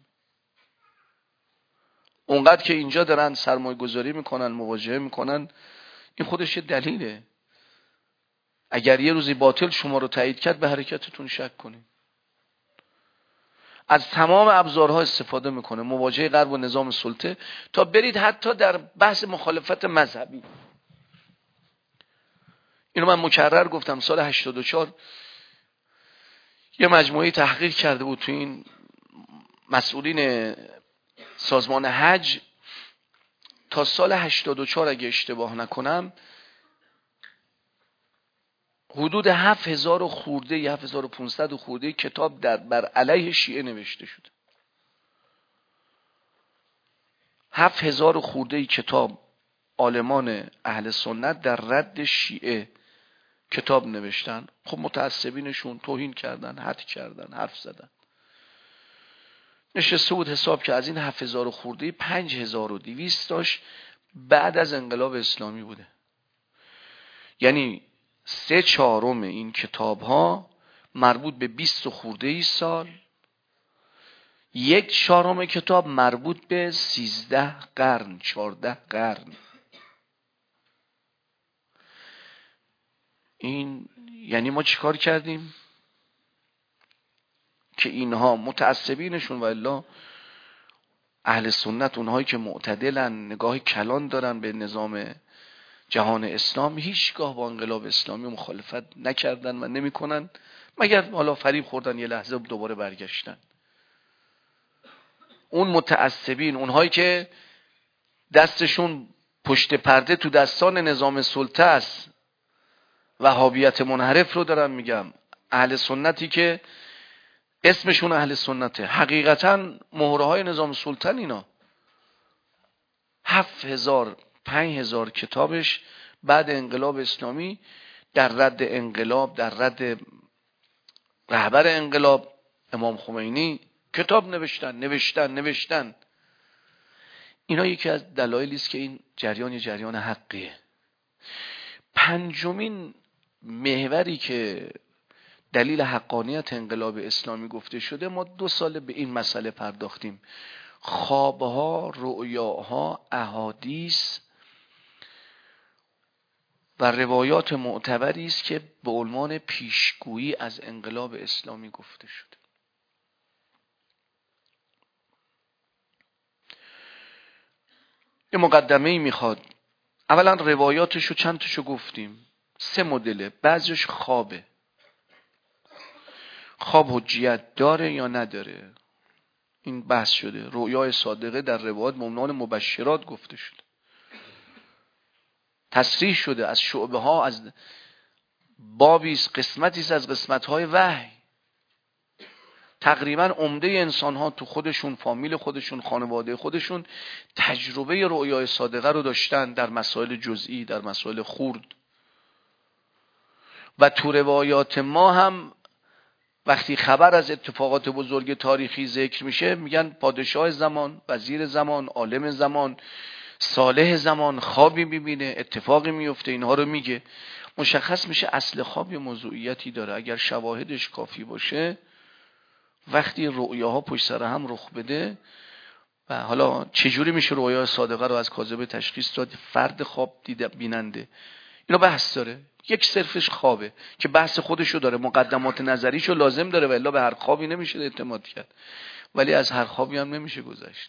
اونقدر که اینجا دارن سرمایه گذاری میکنن، مواجهه میکنن، این خودش یه دلیله. اگر یه روزی باطل شما رو تایید کرد به حرکتتون شک کنید. از تمام ابزارها استفاده میکنه، مواجهه غرب و نظام سلطه، تا برید حتی در بحث مخالفت مذهبی. اینو من مکرر گفتم. سال هشتاد و چهار یه مجموعه تحقیق کرده بود تو این مسئولین سازمان حج، تا سال هشتاد و چهار اگه اشتباه نکنم حدود هفت هزار خورده یا هفت هزار و پانصد خورده کتاب در بر علیه شیعه نوشته شده. هفت هزار خورده کتاب عالمان اهل سنت در رد شیعه کتاب نوشتن. خب متعصبینشون توهین کردن، حد کردن، حرف زدن. نشسته بود حساب که از این هفت هزار خورده پنج هزار و دویست تاش بعد از انقلاب اسلامی بوده. یعنی سه چهارم این کتاب ها مربوط به بیست خورده ای سال، یک چهارم کتاب مربوط به سیزده قرن، چهارده قرن. این یعنی ما چیکار کردیم که اینها متعصبینشون و الا اهل سنت اونهایی که معتدلن، نگاه کلان دارن به نظام جهان اسلام، هیچگاه با انقلاب اسلامی مخالفت نکردن و نمیکنن، مگر حالا فریب خوردن یه لحظه دوباره برگشتن. اون متعصبین، اونهایی که دستشون پشت پرده تو دستان نظام سلطه است، وهابیت منحرف رو دارم میگم، اهل سنتی که اسمشون اهل سنته، حقیقتا مهره های نظام سلطان اینا. هفت هزار پنج هزار کتابش بعد انقلاب اسلامی در رد انقلاب، در رد رهبر انقلاب امام خمینی کتاب نوشتن نوشتن نوشتن. اینا یکی از دلایلی است که این جریان جریان حقیه. پنجمین محوری که دلیل حقانیت انقلاب اسلامی گفته شده، ما دو سال به این مسئله پرداختیم. خوابها، رؤیاها، احادیث و روایات معتبری است که به عنوان پیشگویی از انقلاب اسلامی گفته شده. یه مقدمه‌ای میخواد. اولا روایاتشو چند تاشو گفتیم، سه مدله. بعضیش خوابه. خواب حجیت داره یا نداره، این بحث شده. رؤیای صادقه در روایات به عنوان مبشرات گفته شده، تصریح شده از شعبه ها، از بابی قسمتی از قسمت های وحی. تقریبا عمده انسان ها تو خودشون، فامیل خودشون، خانواده خودشون تجربه رؤیای صادقه رو داشتن در مسائل جزئی، در مسائل خرد. و تو روایات ما هم وقتی خبر از اتفاقات بزرگ تاریخی ذکر میشه، میگن پادشاه زمان، وزیر زمان، عالم زمان، صالح زمان خوابی میبینه، اتفاقی میفته، اینها رو میگه. مشخص میشه اصل خواب یه موضوعیتی داره. اگر شواهدش کافی باشه، وقتی رؤیاها پشت سر هم رخ بده. و حالا چجوری میشه رؤیا صادقه رو از کاذبه تشخیص داد؟ فرد خواب دیده بیننده، اینا بحث داره. یک صرفش خوابه که بحث خودشو داره، مقدمات نظریشو لازم داره، و الا به هر خوابی نمیشه اعتماد کرد. ولی از هر خوابی هم نمیشه گذشت.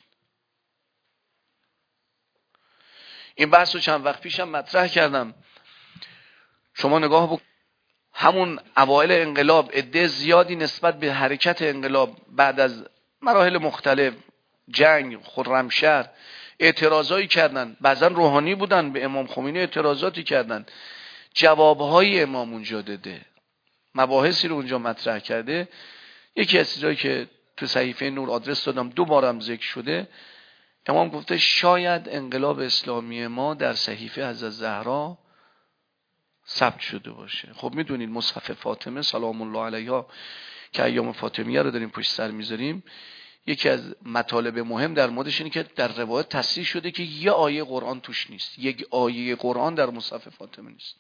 این بحث رو چند وقت پیشم مطرح کردم. شما نگاه بکن، همون اوایل انقلاب عده زیادی نسبت به حرکت انقلاب بعد از مراحل مختلف، جنگ، خرمشهر، اعتراضایی کردن. بعضا روحانی بودن، به امام خمینی اعتراضاتی کردن. جوابهای امام اونجا داده، مباحثی رو اونجا مطرح کرده. یکی از چیزایی که تو صحیفه نور آدرس دادم، دو بارم ذکر شده، امام گفته شاید انقلاب اسلامی ما در صحیفه حضرت زهرا ثبت شده باشه. خب میدونید مصحف فاطمه سلام الله علیها که ایام فاطمیه رو داریم پشت سر میذاریم، یکی از مطالب مهم در موردش اینه که در روایت تصریح شده که یه آیه قرآن توش نیست. یک آیه قرآن در مصحف فاطمه نیست.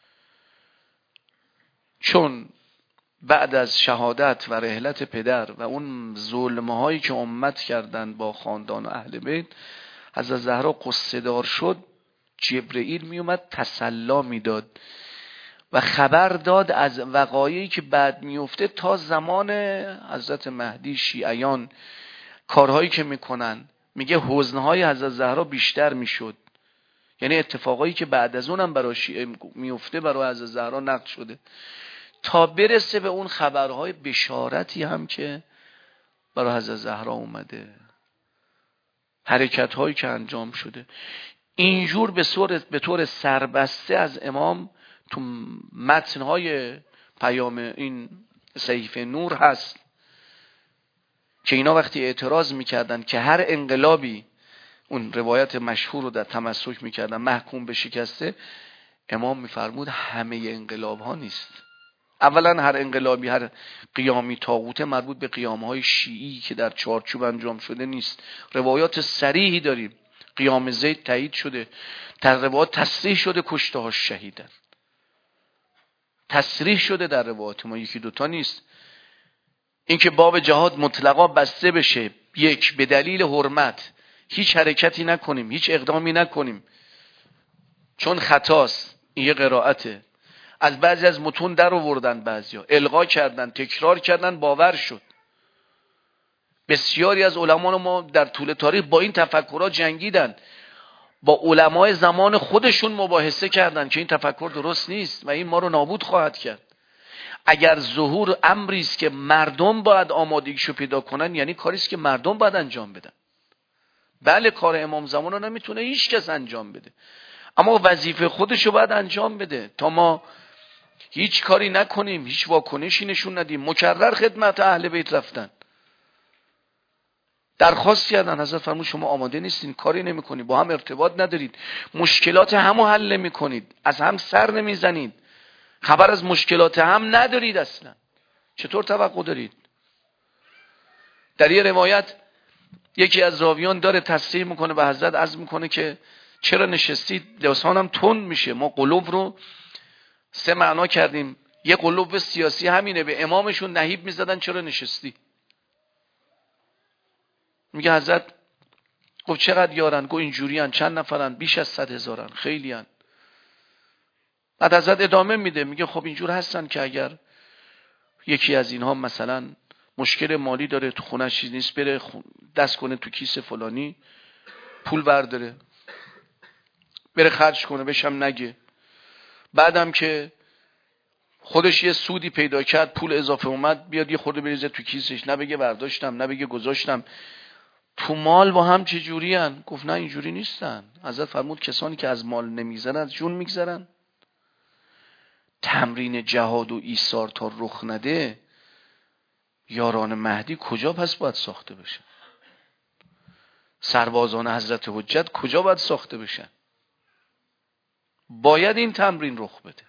چون بعد از شهادت و رحلت پدر و اون ظلم‌هایی که امت کردن با خاندان و اهل بیت، حضرت زهرا قصه دار شد. جبرئیل می اومد تسلی میداد و خبر داد از وقایعی که بعد میفته. تا زمان حضرت مهدی شیعیان کارهایی که میکنن، میگه حزنهای حضرت زهرا بیشتر میشد. یعنی اتفاقایی که بعد از اونم برای شیعه میفته برای حضرت زهرا نقل شده، تا برسه به اون خبرهای بشارتی هم که برای حضرت زهرا اومده، حرکت هایی که انجام شده. اینجور به طور به طور سربسته از امام تو متنهای پیام این صحیفه نور هست که اینا وقتی اعتراض میکردن که هر انقلابی، اون روایت مشهور رو در تمسک میکردن، محکوم به شکسته، امام میفرمود همه انقلاب ها نیست. اولا هر انقلابی، هر قیامی طاغوته مربوط به قیامهای شیعی که در چارچوب انجام شده نیست. روایات صریحی داریم، قیام زید تایید شده، در روایات تصریح شده کشته ها شهیدن، تصریح شده در روایات ما، یکی دوتا نیست. اینکه باب جهاد مطلقا بسته بشه، یک، به دلیل حرمت هیچ حرکتی نکنیم، هیچ اقدامی نکنیم چون خطاست، این یه قرائته. از بعضی از متون در آوردن، بعضیا الغا کردن، تکرار کردن، باور شد. بسیاری از علما ما در طول تاریخ با این تفکرات جنگیدن، با علمای زمان خودشون مباحثه کردن که این تفکر درست نیست و این ما رو نابود خواهد کرد. اگر ظهور امری است که مردم باید آمادگیشو پیدا کنن، یعنی کاری است که مردم باید انجام بدن. بله کار امام زمان رو نمیتونه هیچ کس انجام بده، اما وظیفه خودشو باید انجام بده. تا ما هیچ کاری نکنیم، هیچ واکنشی نشون ندیم، مکرر خدمت اهل بیت رفتن، درخواست کردن، حضرت فرمود شما آماده نیستین، کاری نمیکنید، با هم ارتباط ندارید، مشکلات همو حل نمیکنید، از هم سر نمیزنید، خبر از مشکلات هم ندارید، اصلا چطور توقع دارید؟ در یه روایت یکی از راویان داره تصریح میکنه به حضرت، عرض میکنه که چرا نشستید؟ لسانم تند میشه. ما قلوب رو سه معنا کردیم، یه قلوب سیاسی همینه، به امامشون نهیب میزدن چرا نشستی؟ میگه حضرت گفت چقدر یارن؟ گفت اینجوری هن، چند نفرن؟ بیش از صد هزارن، خیلی هن. بعد حضرت ادامه میده، میگه خب اینجور هستن که اگر یکی از اینها مثلا مشکل مالی داره، تو خونه چیز نیست، بره دست کنه تو کیسه فلانی، پول برداره بره خرج کنه، بشم نگه. بعدم که خودش یه سودی پیدا کرد، پول اضافه اومد، بیاد یه خورده بریزه تو کیسش، نه بگه برداشتم، نه بگه گذاشتم. تو مال با هم چه جوری هن؟ گفت نه اینجوری نیستن. حضرت فرمود کسانی که از مال نمیگذرن از جون میگذرن. تمرین جهاد و ایثار تا رخ نده، یاران مهدی کجا پس باید ساخته بشن؟ سربازان حضرت حجت کجا باید ساخته بشن؟ باید این تمرین رخ بده.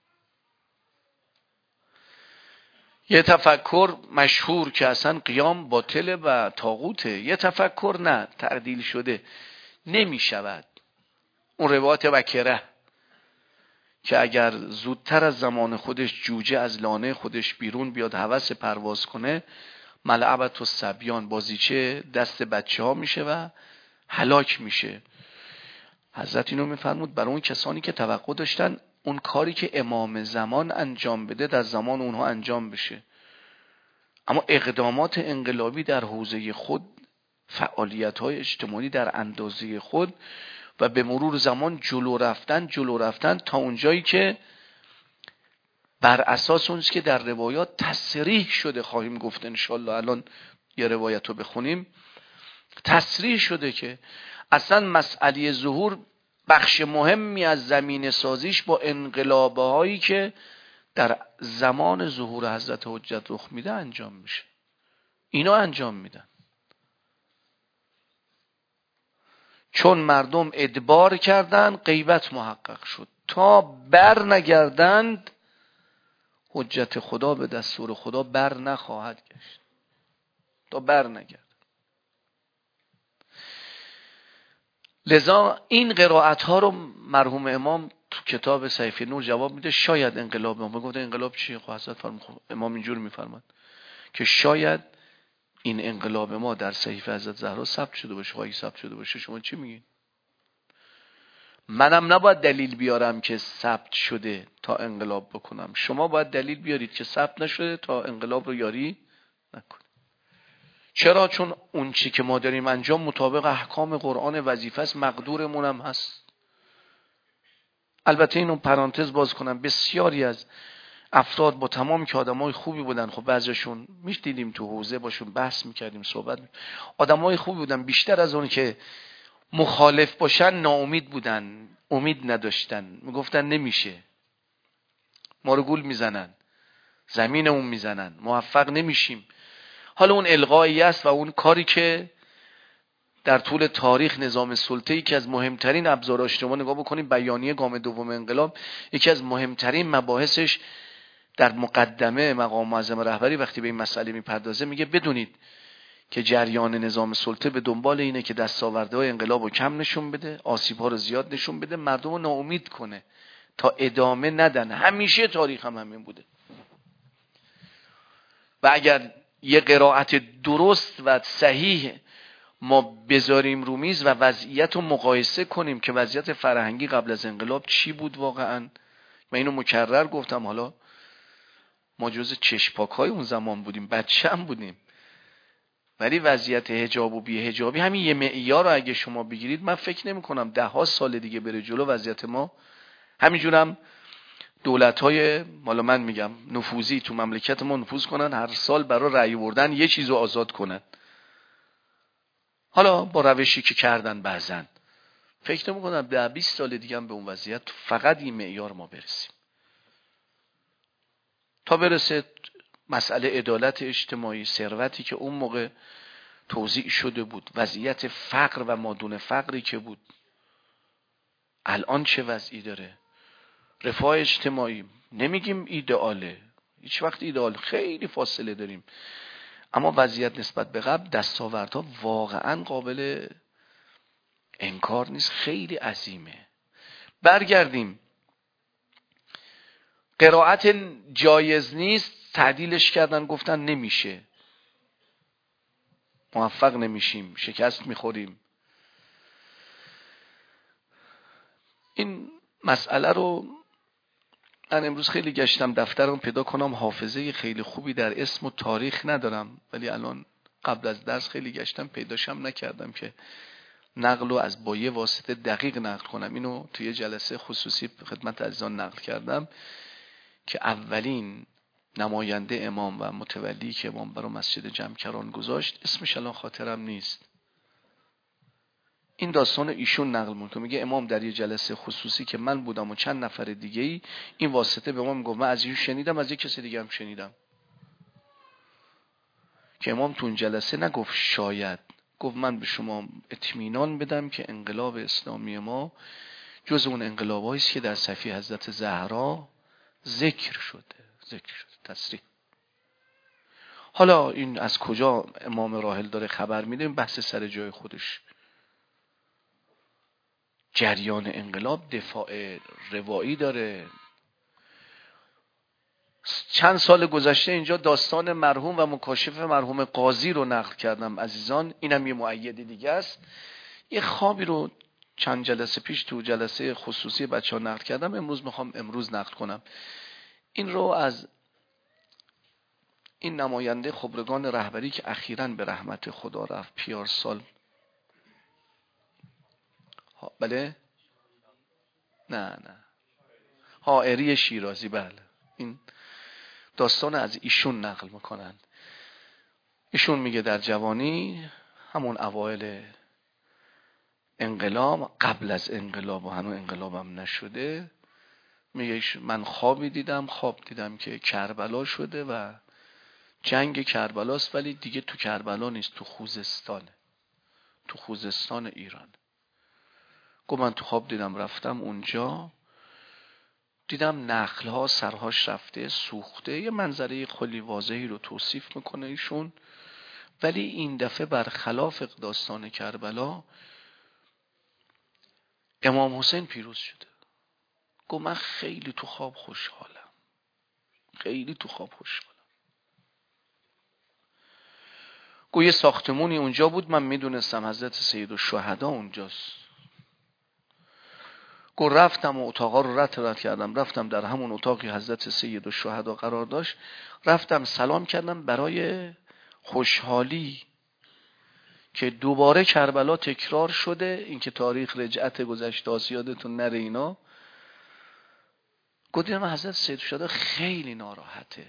یه تفکر مشهور که اصلا قیام باطل و طاغوته، یه تفکر نه تعدیل شده نمی شود. اون روایت بکره که اگر زودتر از زمان خودش جوجه از لانه خودش بیرون بیاد هوس پرواز کنه، ملعبت و سبیان، بازیچه دست بچه ها میشه و هلاک میشه. حضرت اینو میفرمود برای اون کسانی که توقع داشتن اون کاری که امام زمان انجام بده در زمان اونها انجام بشه، اما اقدامات انقلابی در حوزه خود، فعالیت‌های اجتماعی در اندازه خود و به مرور زمان جلو رفتن جلو رفتن تا اونجایی که بر اساس اونست که در روایات تصریح شده، خواهیم گفت انشالله، الان یه روایت رو بخونیم، تصریح شده که اصلا مسئله ظهور بخش مهمی از زمین سازیش با انقلابه هایی که در زمان ظهور حضرت حجت رخ میده انجام میشه. اینا انجام میدن چون مردم ادبار کردن، غیبت محقق شد. تا بر نگردند حجت خدا به دستور خدا بر نخواهد گشت. تا بر نگرد. لذا این قرائت ها رو مرحوم امام تو کتاب صحیفه نور جواب میده. شاید انقلاب، ما گفته انقلاب چیه؟ خب حضرت فرمود، امام اینجور میفرماد که شاید این انقلاب ما در صحیفه حضرت زهرا ثبت شده باشه. خواهی ثبت شده باشه، شما چی میگین؟ منم نباید دلیل بیارم که ثبت شده تا انقلاب بکنم، شما باید دلیل بیارید که ثبت نشده تا انقلاب رو یاری نکنید. چرا؟ چون اون چی که ما داریم انجام مطابق احکام قرآن وظیفه است، مقدورمون هم هست. البته اینو پرانتز باز کنم، بسیاری از افراد با تمام که آدمای خوبی بودن، خب بعضیشون میش دیدیم تو حوزه باشون بحث میکردیم، صحبت می... آدمای خوبی بودن، بیشتر از اون که مخالف باشن ناامید بودن، امید نداشتن، میگفتن نمیشه، ما رو گول میزنن، زمینمون میزنن، موفق نمیشیم. حالا اون الغایی است و اون کاری که در طول تاریخ نظام سلطه‌ای که از مهمترین ابزاراش، شما نگاه بکنید بیانیه گام دوم انقلاب، یکی از مهمترین مباحثش در مقدمه مقام معظم رهبری وقتی به این مسئله میپردازه میگه بدونید که جریان نظام سلطه به دنبال اینه که دستاوردهای انقلاب رو کم نشون بده، آسیب‌ها رو زیاد نشون بده، مردم رو ناامید کنه تا ادامه ندن. همیشه تاریخ هم همین بوده و اگر یه قرائت درست و صحیح ما بذاریم رو میز و وضعیت رو مقایسه کنیم که وضعیت فرهنگی قبل از انقلاب چی بود واقعا، من اینو مکرر گفتم، حالا ما جز چشپاک های اون زمان بودیم، بچه هم بودیم، ولی وضعیت حجاب و بی حجابی همین یه معیار رو اگه شما بگیرید، من فکر نمی کنم ده ها سال دیگه بره جلو وضعیت ما همینجورم دولت‌های مالا من میگم نفوذی تو مملکت ما نفوذ کنن، هر سال برای رأی بردن یه چیزو آزاد کنن. حالا با روشی که کردن بعضن فکر نمی کنم ده بیست سال دیگه هم به اون وضعیت فقط این معیار ما برسیم. تا برسه مسئله عدالت اجتماعی، ثروتی که اون موقع توزیع شده بود، وضعیت فقر و مادون فقری که بود الان چه وضعی داره، رفاه اجتماعی نمیگیم ایدئاله، هیچ وقت ایدئال، خیلی فاصله داریم، اما وضعیت نسبت به قبل دستاوردها واقعا قابل انکار نیست، خیلی عظیمه. برگردیم، قرائت جایز نیست، تعدیلش کردن گفتن نمیشه، موفق نمیشیم، شکست میخوریم. این مسئله رو من امروز خیلی گشتم دفترم پیدا کنم، حافظه خیلی خوبی در اسم و تاریخ ندارم، ولی الان قبل از درس خیلی گشتم پیداشم نکردم که نقل رو از با یه واسطه دقیق نقل کنم. اینو توی جلسه خصوصی خدمت عزیزان نقل کردم که اولین نماینده امام و متولی که امام برای مسجد جمکران گذاشت اسمش الان خاطرم نیست، این داستان ایشون نقل میکنه، میگه امام در یه جلسه خصوصی که من بودم و چند نفر دیگه ای، این واسطه به ما میگفت من از ایشون شنیدم، از یک کسی دیگه هم شنیدم، که امام تو اون جلسه نگفت شاید، گفت من به شما اطمینان بدم که انقلاب اسلامی ما جز اون انقلابایی است که در صفی حضرت زهرا ذکر شده، ذکر شده تصریح. حالا این از کجا امام راحل داره خبر میده، بحث سر جای خودش. جریان انقلاب دفاع روایی داره. چند سال گذشته اینجا داستان مرحوم و مکاشف مرحوم قاضی رو نقل کردم عزیزان، اینم یه مؤید دیگه است. یه خوابی رو چند جلسه پیش تو جلسه خصوصی بچه ها نقل کردم، امروز میخوام امروز نقل کنم. این رو از این نماینده خبرگان رهبری که اخیراً به رحمت خدا رفت، پیار سال ها بله نه نه حائری شیرازی، بله، این داستان از ایشون نقل میکنن. ایشون میگه در جوانی همون اوایل انقلاب، قبل از انقلاب و هنوز انقلابم نشده، میگه من خوابی دیدم، خواب دیدم که کربلا شده و جنگ کربلاست، ولی دیگه تو کربلا نیست، تو خوزستانه، تو خوزستان ایران. گفت من تو خواب دیدم رفتم اونجا، دیدم نخل‌ها سرهاش رفته سوخته، یه منظره خیلی واضحی رو توصیف میکنه ایشون. ولی این دفعه برخلاف داستان کربلا امام حسین پیروز شده. گفت من خیلی تو خواب خوشحالم، خیلی تو خواب خوشحالم. گفت یه ساختمونی اونجا بود، من میدونستم حضرت سیدالشهدا اونجاست. گفت رفتم و اتاقا رو رد رد کردم، رفتم در همون اتاقی حضرت سیدالشهدا قرار داشت، رفتم سلام کردم برای خوشحالی که دوباره کربلا تکرار شده، این که تاریخ رجعت گذشته آسیادتون نره اینا. گفت دیدم حضرت سیدالشهدا خیلی ناراحته.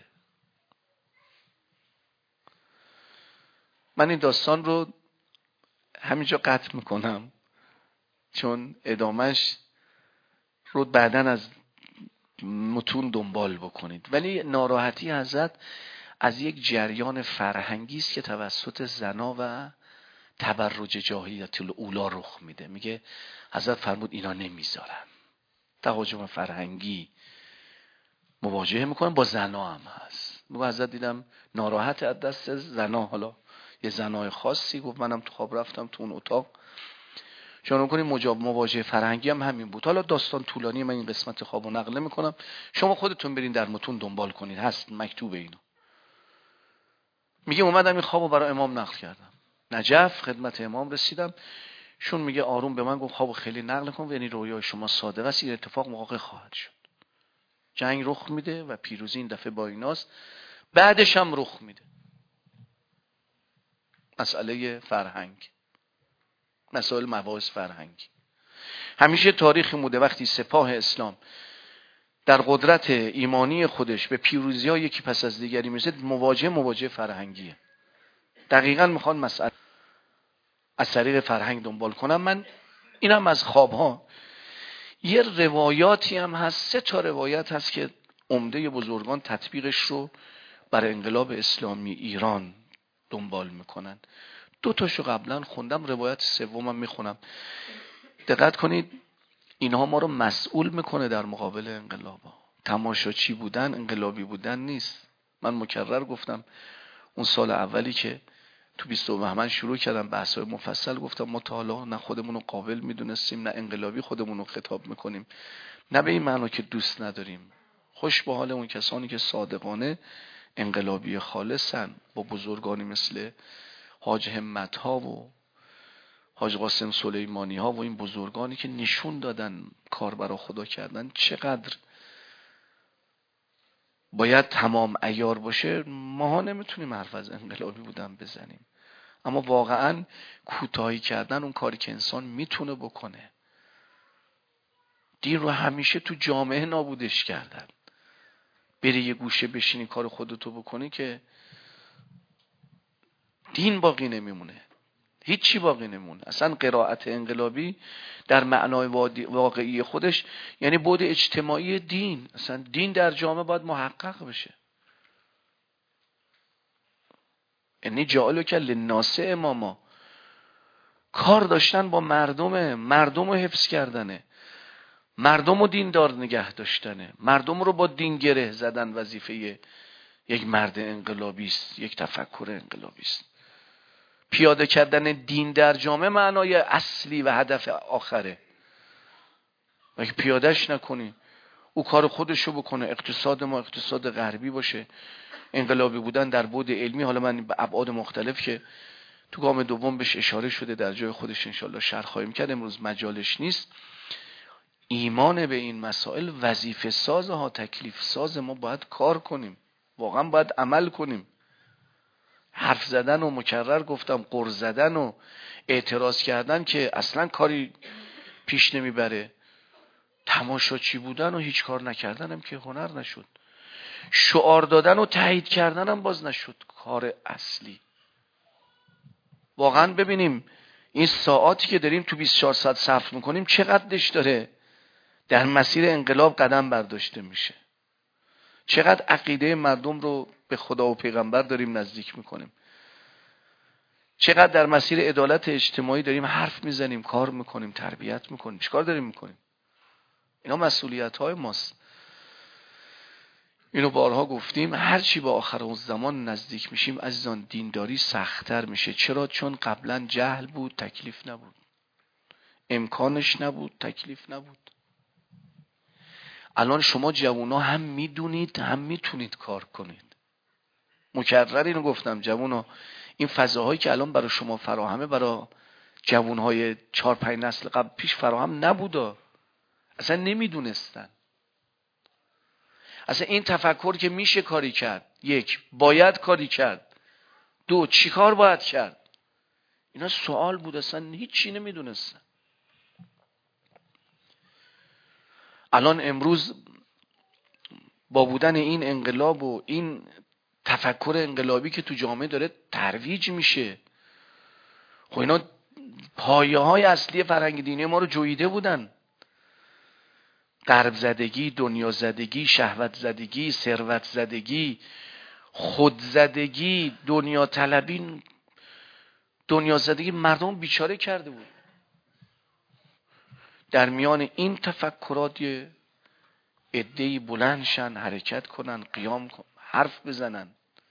من این داستان رو همینجا قطع میکنم چون ادامش رو بعدن از متون دنبال بکنید. ولی ناراحتی حضرت از یک جریان فرهنگی است که توسط زنا و تبرج جاهلیت الاولی رخ میده. میگه حضرت فرمود اینا نمیذارن، تهاجم فرهنگی مواجهه میکنن، با زنا هم هست. میگه حضرت دیدم ناراحت از دست زنا، حالا یه زنای خاصی. گفت منم تو خواب رفتم تو اون اتاق. شما کنید مجاب مواجهه فرهنگی هم همین بود. حالا داستان طولانی، من این قسمت خوابو نقل میکنم، شما خودتون برین در متون دنبال کنید، هست مکتوبه اینو. میگه اومدم این خوابو برای امام نقل کردم، نجف خدمت امام رسیدم، شون میگه آروم به من گفت خوابو خیلی نقل کن، یعنی رویای شما صادق است، این اتفاق واقع خواهد شد. جنگ رخ میده و پیروزی این دفعه با ایناست. بعدش هم رخ میده. مسئله فرهنگ، مسائل مباحث فرهنگی. همیشه تاریخ بوده وقتی سپاه اسلام در قدرت ایمانی خودش به پیروزی ها یکی پس از دیگری میرسه، مواجه مواجه فرهنگیه. دقیقاً میخوان مسئله از طریق فرهنگ دنبال کنم. من اینم از خوابها. یه روایاتی هم هست، سه تا روایت هست که عمده بزرگان تطبیقش رو بر انقلاب اسلامی ایران دنبال میکنن. دو تاشو قبلا خوندم، روایت سومم میخونم. دقت کنید، اینها ما رو مسئول میکنه در مقابل انقلابا. تماشاچی بودن انقلابی بودن نیست. من مکرر گفتم اون سال اولی که تو بیستم بهمن شروع کردم بحث‌های مفصل، گفتم ما تا حالا نه خودمون رو قابل میدونستیم نه انقلابی خودمون رو خطاب میکنیم، نه به این معنا که دوست نداریم. خوش به حال اون کسانی که صادقانه انقلابی خالصن، با بزرگانی مثل حاج همت ها و حاج قاسم سلیمانی ها و این بزرگانی که نشون دادن کار برای خدا کردن چقدر باید تمام عیار باشه. ما نمیتونیم حرف از انقلابی بودن بزنیم، اما واقعا کوتاهی کردن اون کاری که انسان میتونه بکنه. دین رو همیشه تو جامعه نابودش کردن. بری یه گوشه بشینی کار خودتو بکنی که دین باقی نمیمونه، هیچی باقی نمونه. اصلا قرائت انقلابی در معنای واقعی خودش یعنی بعد اجتماعی دین. اصلا دین در جامعه باید محقق بشه. یعنی جعلوا للناس اماما، کار داشتن با مردم، مردم رو حفظ کردنه، مردم رو دیندار نگه داشتنه، مردم رو با دین گره زدن وظیفه یک مرد انقلابی است، یک تفکر انقلابی است. پیاده کردن دین در جامعه معنای اصلی و هدف آخره. و اگه پیادهش نکنی، او کار خودشو بکنه، اقتصاد ما اقتصاد غربی باشه، انقلابی بودن در بعد علمی، حالا من به ابعاد مختلف که تو گام دوم بهش اشاره شده در جای خودش انشالله شرح خواهیم کرد، امروز مجالش نیست. ایمان به این مسائل وظیفه ساز ها، تکلیف ساز. ما باید کار کنیم، واقعا باید عمل کنیم. حرف زدن و مکرر گفتم قر زدن و اعتراض کردن که اصلا کاری پیش نمیبره. تماشاچی بودن و هیچ کار نکردن هم که هنر نشد. شعار دادن و تایید کردن هم باز نشد کار اصلی. واقعا ببینیم این ساعاتی که داریم تو بیست و چهار ساعت صرف میکنیم چقدرش داره در مسیر انقلاب قدم برداشته میشه، چقدر عقیده مردم رو به خدا و پیغمبر داریم نزدیک میکنیم، چقدر در مسیر عدالت اجتماعی داریم حرف میزنیم، کار میکنیم، تربیت میکنیم. چیکار داریم میکنیم؟ اینا مسئولیت های ماست. اینو بارها گفتیم، هرچی با آخرالزمان نزدیک میشیم عزیزان دینداری سخت‌تر میشه. چرا؟ چون قبلا جهل بود، تکلیف نبود، امکانش نبود، تکلیف نبود. الان شما جوونا هم میدونید هم میتونید کار کنید. مکرر اینو گفتم، جوونا این فضاهایی که الان برای شما فراهمه برای جوانهای چهار پنج نسل قبل پیش فراهم نبوده، اصلا نمیدونستن. اصلا این تفکر که میشه کاری کرد، یک باید کاری کرد، دو چی کار باید کرد، اینا سوال بود، اصلا هیچی نمیدونستن. الان امروز با بودن این انقلاب و این تفکر انقلابی که تو جامعه داره ترویج میشه، خب اینا پایه های اصلی فرهنگ دینی ما رو جویده بودن. غرب زدگی، دنیا زدگی، شهوت زدگی، ثروت زدگی، خود زدگی، دنیا طلبی، دنیا زدگی مردم بیچاره کرده بود. در میان این تفکرات یه عده‌ای بلند شن، حرکت کنن، قیام کنن، حرف بزنن.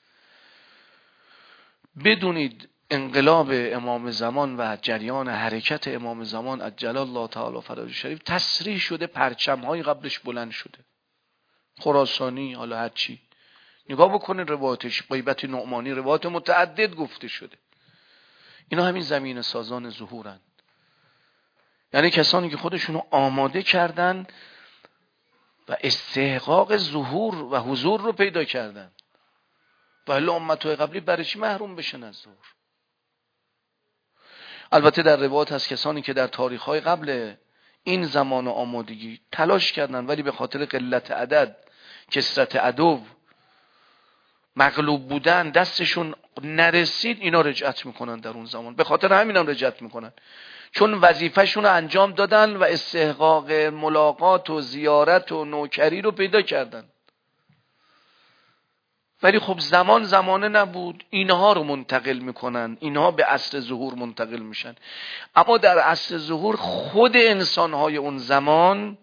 بدونید انقلاب امام زمان و جریان حرکت امام زمان عجل الله تعالی فرجه شریف تصریح شده، پرچم‌های قبلش بلند شده، خراسانی، حالا هر چی نگاه بکنید روایتش، غیبت نعمانی، روایت متعدد گفته شده. اینا همین زمین سازان ظهورن، یعنی کسانی که خودشونو آماده کردن و استحقاق ظهور و حضور رو پیدا کردن. و الا امت‌های قبلی برای چی محروم بشن از ظهور؟ البته در روایات هست کسانی که در تاریخ‌های قبل این زمان آمادگی تلاش کردن ولی به خاطر قلت عدد، کثرت عدو، مغلوب بودن، دستشون نرسید، اینا رجعت میکنن در اون زمان. به خاطر همین هم رجعت میکنن، چون وظیفهشون رو انجام دادن و استحقاق ملاقات و زیارت و نوکری رو پیدا کردن. ولی خب زمان زمانه نبود، اینها رو منتقل میکنن، اینها به عصر ظهور منتقل میشن. اما در عصر ظهور خود انسانهای اون زمان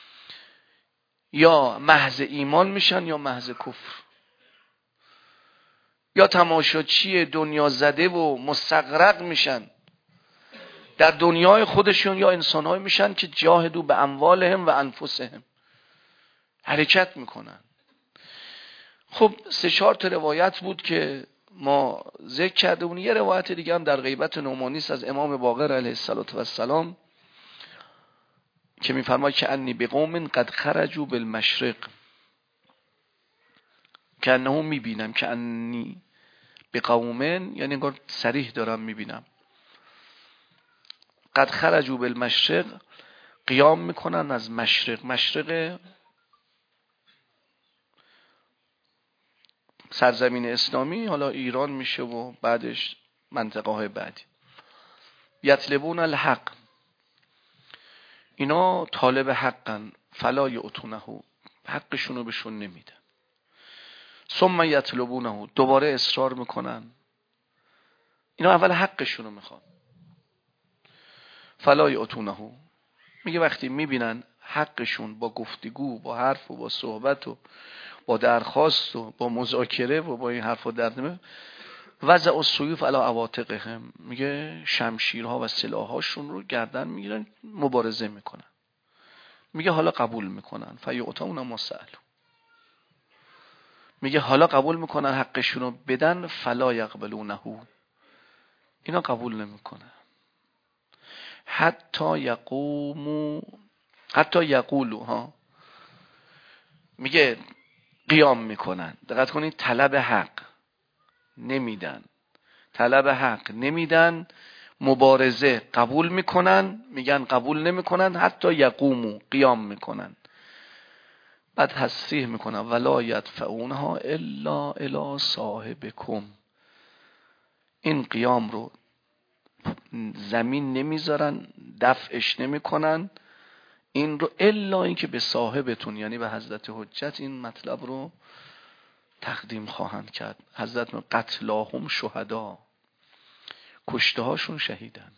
یا محض ایمان میشن یا محض کفر، یا تماشاچی دنیا زده و مستغرق میشن در دنیای خودشون، یا انسانهای میشن که جاهدوا به اموالهم و انفسهم، حرکت میکنن. خب سه چهار تا روایت بود که ما ذکر کرده بودیم. یه روایت دیگه هم در غیبت نعمانی است از امام باقر علیه السلام که میفرماید که انی بقوم قد خرجوا بالمشرق، که انهم میبینم که انی بقومن، یعنی انگار صریح دارم میبینم، قد خرجوا بالمشرق، قیام میکنن از مشرق. مشرق سرزمین اسلامی، حالا ایران میشه و بعدش منطقه های بعدی. یطلبون الحق، اینا طالب حقن، فلا یؤتونه، حقشونو بهشون نمیدن. ثم یطلبونه، دوباره اصرار میکنن، اینا اول حقشونو میخوان، فلا یؤتونه، میگه وقتی میبینن حقشون با گفتگو، با حرف و با صحبت و با درخواست و با مذاکره و با این حرفا در نمیاد، وضع السیوف علی عواتقهم، میگه شمشیرها و سلاحاشون رو گردن میگیرن، مبارزه میکنن. میگه حالا قبول میکنن، فیعطون ما سألوا، میگه حالا قبول میکنن حقشون رو بدن، فلا یقبلونه، اینا قبول نمیکنن. حتی یقومو، حتی یقولو ها، میگه قیام میکنن. دقت کنید، طلب حق نمیدن، طلب حق نمیدن، مبارزه قبول میکنن، میگن قبول نمیکنن، حتی یقومو، قیام میکنن. بعد تصریح میکنن ولا یدفعونها الا الی صاحبکم، این قیام رو زمین نمیذارن، دفعش نمیکنن این رو، الا این که به صاحبتون، یعنی به حضرت حجت، این مطلب رو تقدیم خواهند کرد. حضرت قتلاهم شهدا، کشته هاشون شهیدن.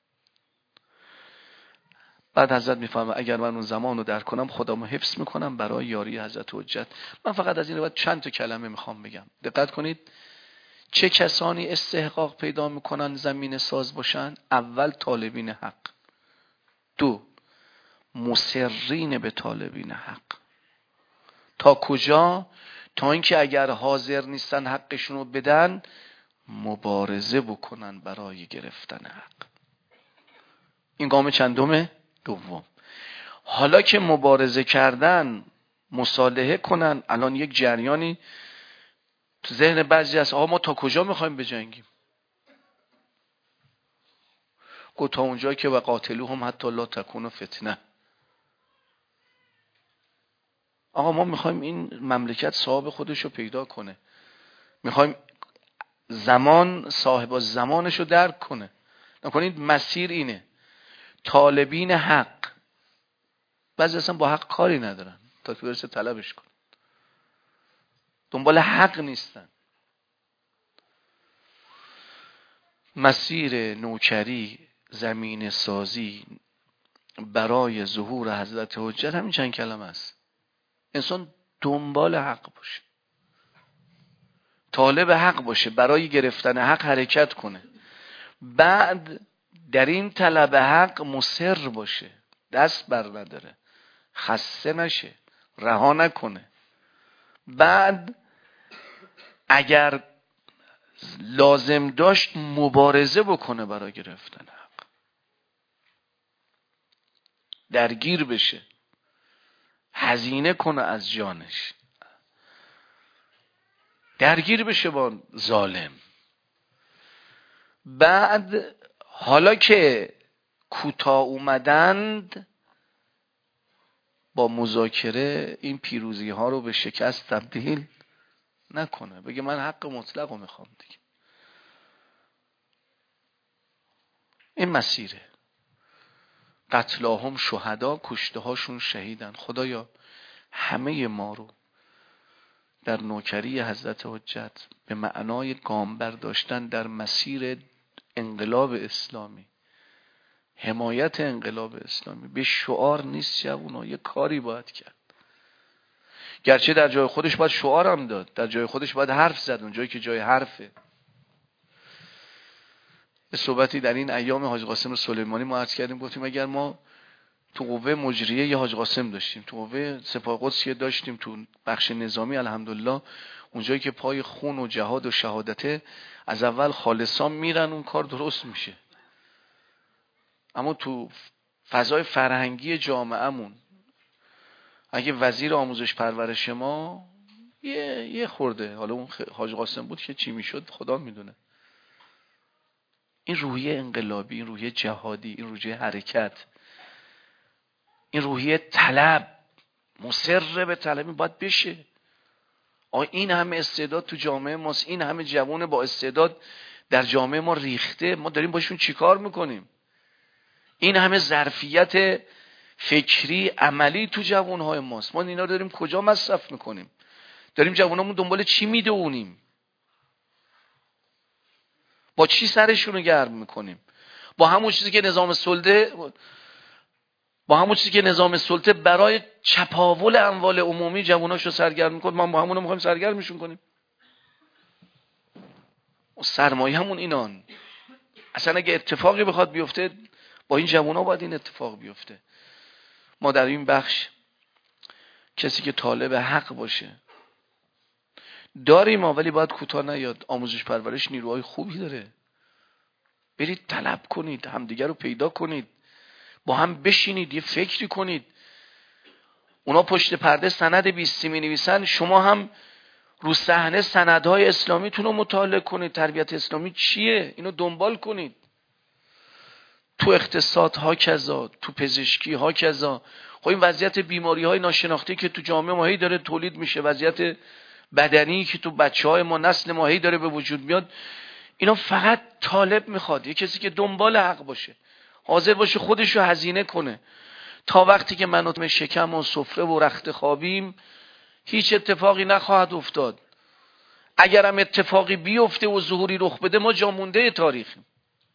بعد حضرت میفهمه اگر من اون زمان رو در کنم خودمو حفظ میکنم برای یاری حضرت حجت. من فقط از این بعد چند تا کلمه میخوام بگم. دقت کنید چه کسانی استحقاق پیدا میکنن زمین ساز باشن؟ اول طالبین حق، دو مصرین به طالبین حق. تا کجا؟ تا اینکه اگر حاضر نیستن حقشون رو بدن، مبارزه بکنن برای گرفتن حق. این گام چندمه؟ دوم. حالا که مبارزه کردن، مصالحه کنن، الان یک جریانی تو ذهن بعضی هست، آقا ما تا کجا میخوایم بجنگیم؟ گفت تا اونجایی که وقاتلوهم حتی لا تکون فتنه. آقا ما میخوایم این مملکت صاحب خودش رو پیدا کنه، میخوایم زمان صاحب زمانش رو درک کنه. نکنید مسیر اینه، طالبین حق، بعضی اصلا با حق کاری ندارن تا که برسه طلبش کن، دنبال حق نیستن. مسیر نوکری، زمین سازی برای ظهور حضرت حجت همین چند کلمه است. انسان دنبال حق باشه، طالب حق باشه، برای گرفتن حق حرکت کنه. بعد در این طلب حق مصر باشه، دست بر نداره، خسته نشه، رها نکنه. بعد اگر لازم داشت مبارزه بکنه برای گرفتن حق، درگیر بشه، هزینه کنه از جانش، درگیر بشه با ظالم. بعد حالا که کوتاه اومدند، با مذاکره این پیروزی ها رو به شکست تبدیل نکنه، بگه من حق مطلق رو میخوام دیگه. این مسیره. قتلاهم شهدا، کشته هاشون شهیدن. خدایا همه ما رو در نوکری حضرت حجت به معنای گام برداشتن در مسیر انقلاب اسلامی، حمایت انقلاب اسلامی، به شعار نیست جوونا، یه کاری باید کرد. گرچه در جای خودش باید شعار هم داد، در جای خودش باید حرف زد، اون جایی که جای حرفه. به صحبتی در این ایام حاج قاسم سلیمانی ما عرض کردیم، گفتیم اگر ما تو قوه مجریه یه حاج قاسم داشتیم، تو قوه سپاه قدس داشتیم، تو بخش نظامی الحمدلله اونجایی که پای خون و جهاد و شهادته، از اول خالصان میرن اون کار درست میشه. اما تو فضای فرهنگی جامعهمون اگه وزیر آموزش پرورش ما یه یه خورده، حالا اون حاج قاسم بود که چی میشد خدا میدونه، این روحیه انقلابی، این روحیه جهادی، این روحیه حرکت، این روحیه طلب، مصر به طلبی باید بشه. آه این همه استعداد تو جامعه ماست، این همه جوان با استعداد در جامعه ما ریخته، ما داریم باشون چیکار میکنیم؟ این همه ظرفیت فکری عملی تو جوانهای ماست، ما اینا رو داریم کجا مصرف میکنیم؟ داریم جوانامون دنبال چی میدونیم؟ با چی سرشون رو گرم میکنیم؟ با همون چیزی که نظام سلطه با همون چیزی که نظام سلطه برای چپاول اموال عمومی جواناشو سرگرم میکنه، ما با همون رو میخوایم سرگرمشون کنیم. سرمایه همون اینان. اصلا اگه اتفاقی بخواد بیفته با این جوانا باید این اتفاق بیفته. ما در این بخش کسی که طالب حق باشه داریم، ولی باید کوتاه نیاد. آموزش پرورش نیروهای خوبی داره، برید طلب کنید، همدیگر رو پیدا کنید، با هم بشینید یه فکری کنید. اونا پشت پرده سند بیستی می نویسن، شما هم رو صحنه سندهای اسلامیتون رو مطالعه کنید. تربیت اسلامی چیه؟ اینو دنبال کنید. تو اقتصاد ها کذا، تو پزشکی ها کذا. خب این وضعیت بیماری های ناشناخته که تو جامعه ما هی داره تولید میشه، وضعیت بدنی که تو بچه های ما، نسل ما هی داره به وجود میاد، اینا فقط طالب میخواد، یه کسی که دنبال حق باشه، حاضر باشه خودش رو هزینه کنه. تا وقتی که من و شکم و سفره و رخت خوابیم هیچ اتفاقی نخواهد افتاد. اگرم اتفاقی بیفته و ظهوری رخ بده، ما جامونده تاریخیم.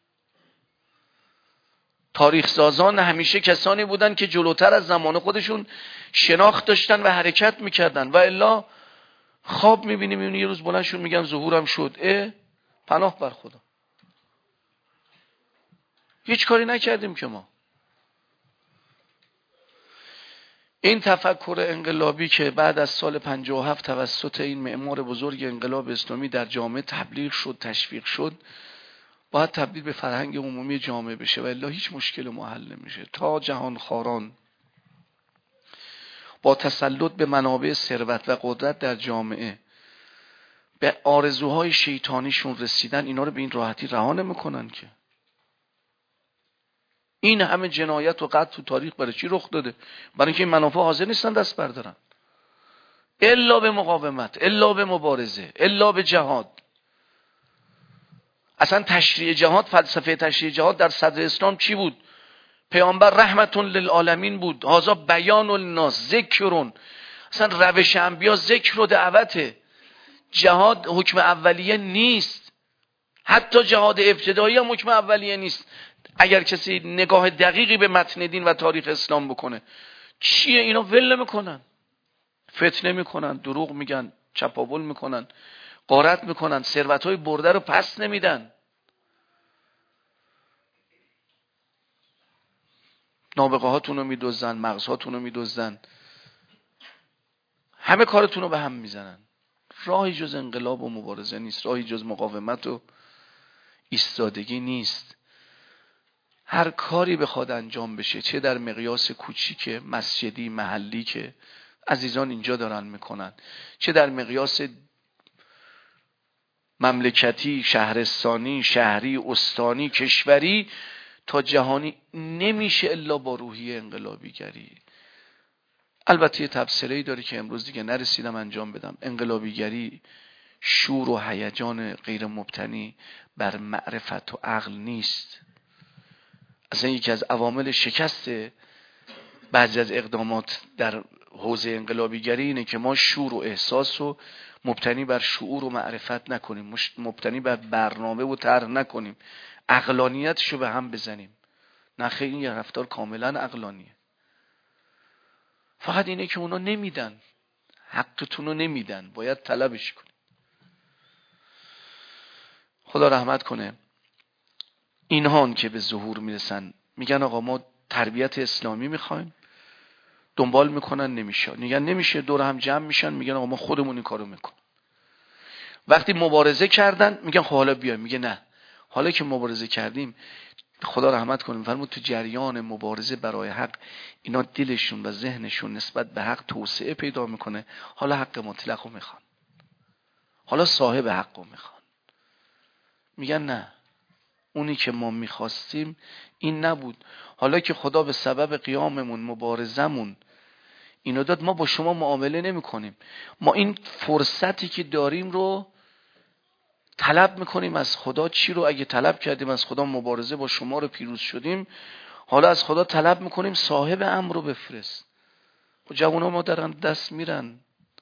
تاریخ سازان همیشه کسانی بودن که جلوتر از زمان خودشون شناخت داشتن و حرکت میکردن، و الا خواب میبینیم اون یه روز بلندشون میگن ظهورم شد. اه پناه بر خدا، هیچ کاری نکردیم که ما. این تفکر انقلابی که بعد از سال پنجاه و هفت توسط این معمار بزرگ انقلاب اسلامی در جامعه تبلیغ شد، تشویق شد، باید تبدیل به فرهنگ عمومی جامعه بشه، و الا هیچ مشکل ما حل نمیشه. تا جهان خواران با تسلط به منابع ثروت و قدرت در جامعه به آرزوهای شیطانیشون رسیدن، اینا رو به این راحتی رها نمیکنن که. این همه جنایت و قتل تو تاریخ برای چی رخ داده؟ برای اینکه این منافع حاضر نیستن دست بردارن، الا به مقاومت، الا به مبارزه، الا به جهاد. اصلا تشریع جهاد، فلسفه تشریع جهاد در صدر اسلام چی بود؟ پیامبر رحمتون للعالمین بود. هذا بیان للناس ذکرون. اصلا روش انبیا ذکر و دعوته. جهاد حکم اولیه نیست، حتی جهاد ابتدایی هم حکم اولیه نیست. اگر کسی نگاه دقیقی به متن دین و تاریخ اسلام بکنه، چیه اینا؟ ول میکنن، فتنه میکنن، دروغ میگن، چپاول میکنن، غارت میکنن، ثروتهای برده رو پس نمیدن، نابغه هاتون رو میدزدن، مغزهاتون رو میدزدن، همه کارتون رو به هم میزنن. راهی جز انقلاب و مبارزه نیست، راهی جز مقاومت و ایستادگی نیست. هر کاری بخواد انجام بشه، چه در مقیاس کوچیک مسجدی محلی که عزیزان اینجا دارن میکنن، چه در مقیاس مملکتی، شهرستانی، شهری، استانی، کشوری تا جهانی نمیشه الا با روحیه انقلابیگری. البته یه تبصره‌ای داره که امروز دیگه نرسیدم انجام بدم. انقلابیگری شور و هیجان غیر مبتنی بر معرفت و عقل نیست. اصلا یکی از عوامل شکست بعضی از اقدامات در حوزه انقلابیگری اینه که ما شور و احساس و مبتنی بر شعور و معرفت نکنیم، مبتنی بر برنامه و طرح نکنیم، عقلانیتشو به هم بزنیم. نه خیلی این یه رفتار کاملا عقلانیه. فقط اینه که اونا نمیدن، حقتونو نمیدن، باید طلبش کنیم. خدا رحمت کنه. اینهان که به ظهور میرسن میگن آقا ما تربیت اسلامی میخوایم، دنبال میکنن نمیشه، میگن نمیشه، دور هم جمع میشن میگن آقا ما خودمون این کارو میکنیم. وقتی مبارزه کردن میگن خب حالا بیایم، میگه نه، حالا که مبارزه کردیم، خدا رحمت کنه فرمود تو جریان مبارزه برای حق اینا دلشون و ذهنشون نسبت به حق توسعه پیدا میکنه، حالا حق مطلق رو میخوان، حالا صاحب حق رو میخوان. میگن نه، اونی که ما میخواستیم این نبود، حالا که خدا به سبب قیاممون مبارزمون اینو داد، ما با شما معامله نمی کنیم، ما این فرصتی که داریم رو طلب میکنیم از خدا. چی رو؟ اگه طلب کردیم از خدا مبارزه با شما رو پیروز شدیم، حالا از خدا طلب میکنیم صاحب امر رو بفرست. و جوان ها ما دارن دست میرن.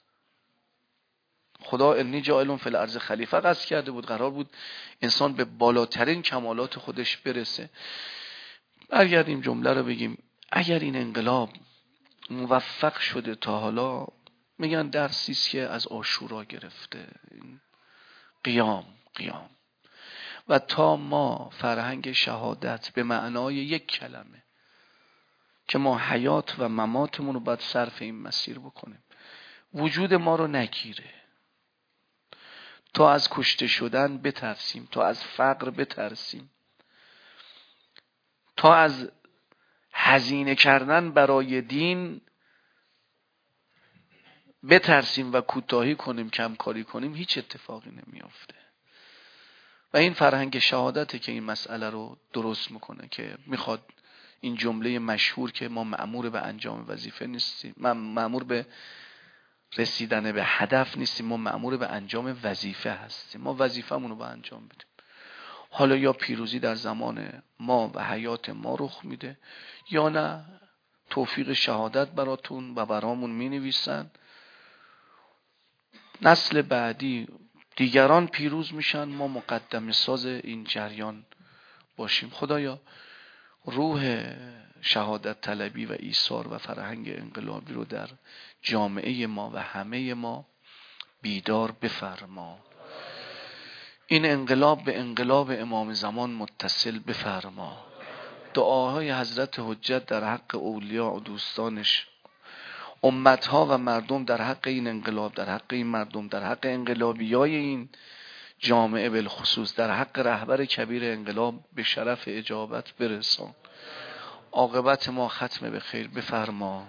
خدا انی جاعلون فی الارض خلیفه قصد کرده بود، قرار بود انسان به بالاترین کمالات خودش برسه. برگردیم جمله رو بگیم، اگر این انقلاب موفق شده تا حالا، میگن درسی است که از عاشورا گرفته، قیام قیام و تا ما فرهنگ شهادت به معنای یک کلمه که ما حیات و مماتمون رو باید صرف این مسیر بکنیم، وجود ما رو نگیره، تا از کشته شدن بترسیم، تا از فقر بترسیم، تا از هزینه کردن برای دین بترسیم و کوتاهی کنیم، کم کاری کنیم، هیچ اتفاقی نمیافته. و این فرهنگ شهادته که این مسئله رو درست میکنه، که میخواد این جمله مشهور که ما مأمور به انجام وظیفه نیستیم، مأمور به رسیدن به هدف نیستیم، ما مأمور به انجام وظیفه هستیم، ما وظیفه‌مون رو به انجام بدیم. حالا یا پیروزی در زمان ما و حیات ما رخ میده یا نه، توفیق شهادت براتون و برامون می نویسن، نسل بعدی دیگران پیروز میشن، ما مقدم ساز این جریان باشیم. خدایا روح شهادت طلبی و ایثار و فرهنگ انقلابی رو در جامعه ما و همه ما بیدار بفرما. این انقلاب به انقلاب امام زمان متصل بفرما. دعاهای حضرت حجت در حق اولیاء و دوستانش، امتها و مردم در حق این انقلاب، در حق این مردم، در حق انقلابیای این جامعه بالخصوص، در حق رهبر کبیر انقلاب به شرف اجابت برسان. عاقبت ما ختم به خیر بفرما.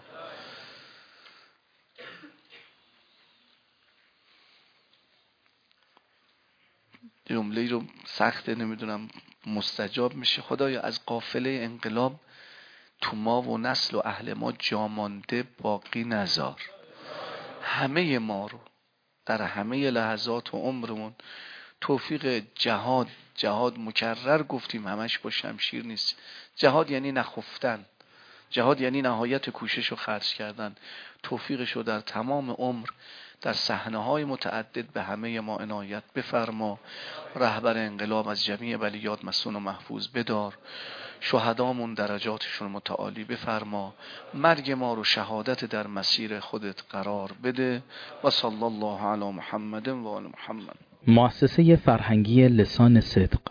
جمله رو سخته، نمیدونم مستجاب میشه. خدایا از قافله انقلاب تو ما و نسل و اهل ما جامانده باقی نذار. همه ما رو در همه لحظات و عمرمون توفیق جهاد، جهاد مکرر گفتیم همش با شمشیر نیست، جهاد یعنی نخفتن، جهاد یعنی نهایت کوشش و خرج کردن. توفیقش رو در تمام عمر در صحنه‌های متعدد به همه ما عنایت بفرما. رهبر انقلاب از جمیع بلیات مصون و محفوظ بدار. شهدامون درجاتشون متعالی بفرما. مرگ ما رو شهادت در مسیر خودت قرار بده. و صلی الله علی محمد و آل محمد. مؤسسه فرهنگی لسان صدق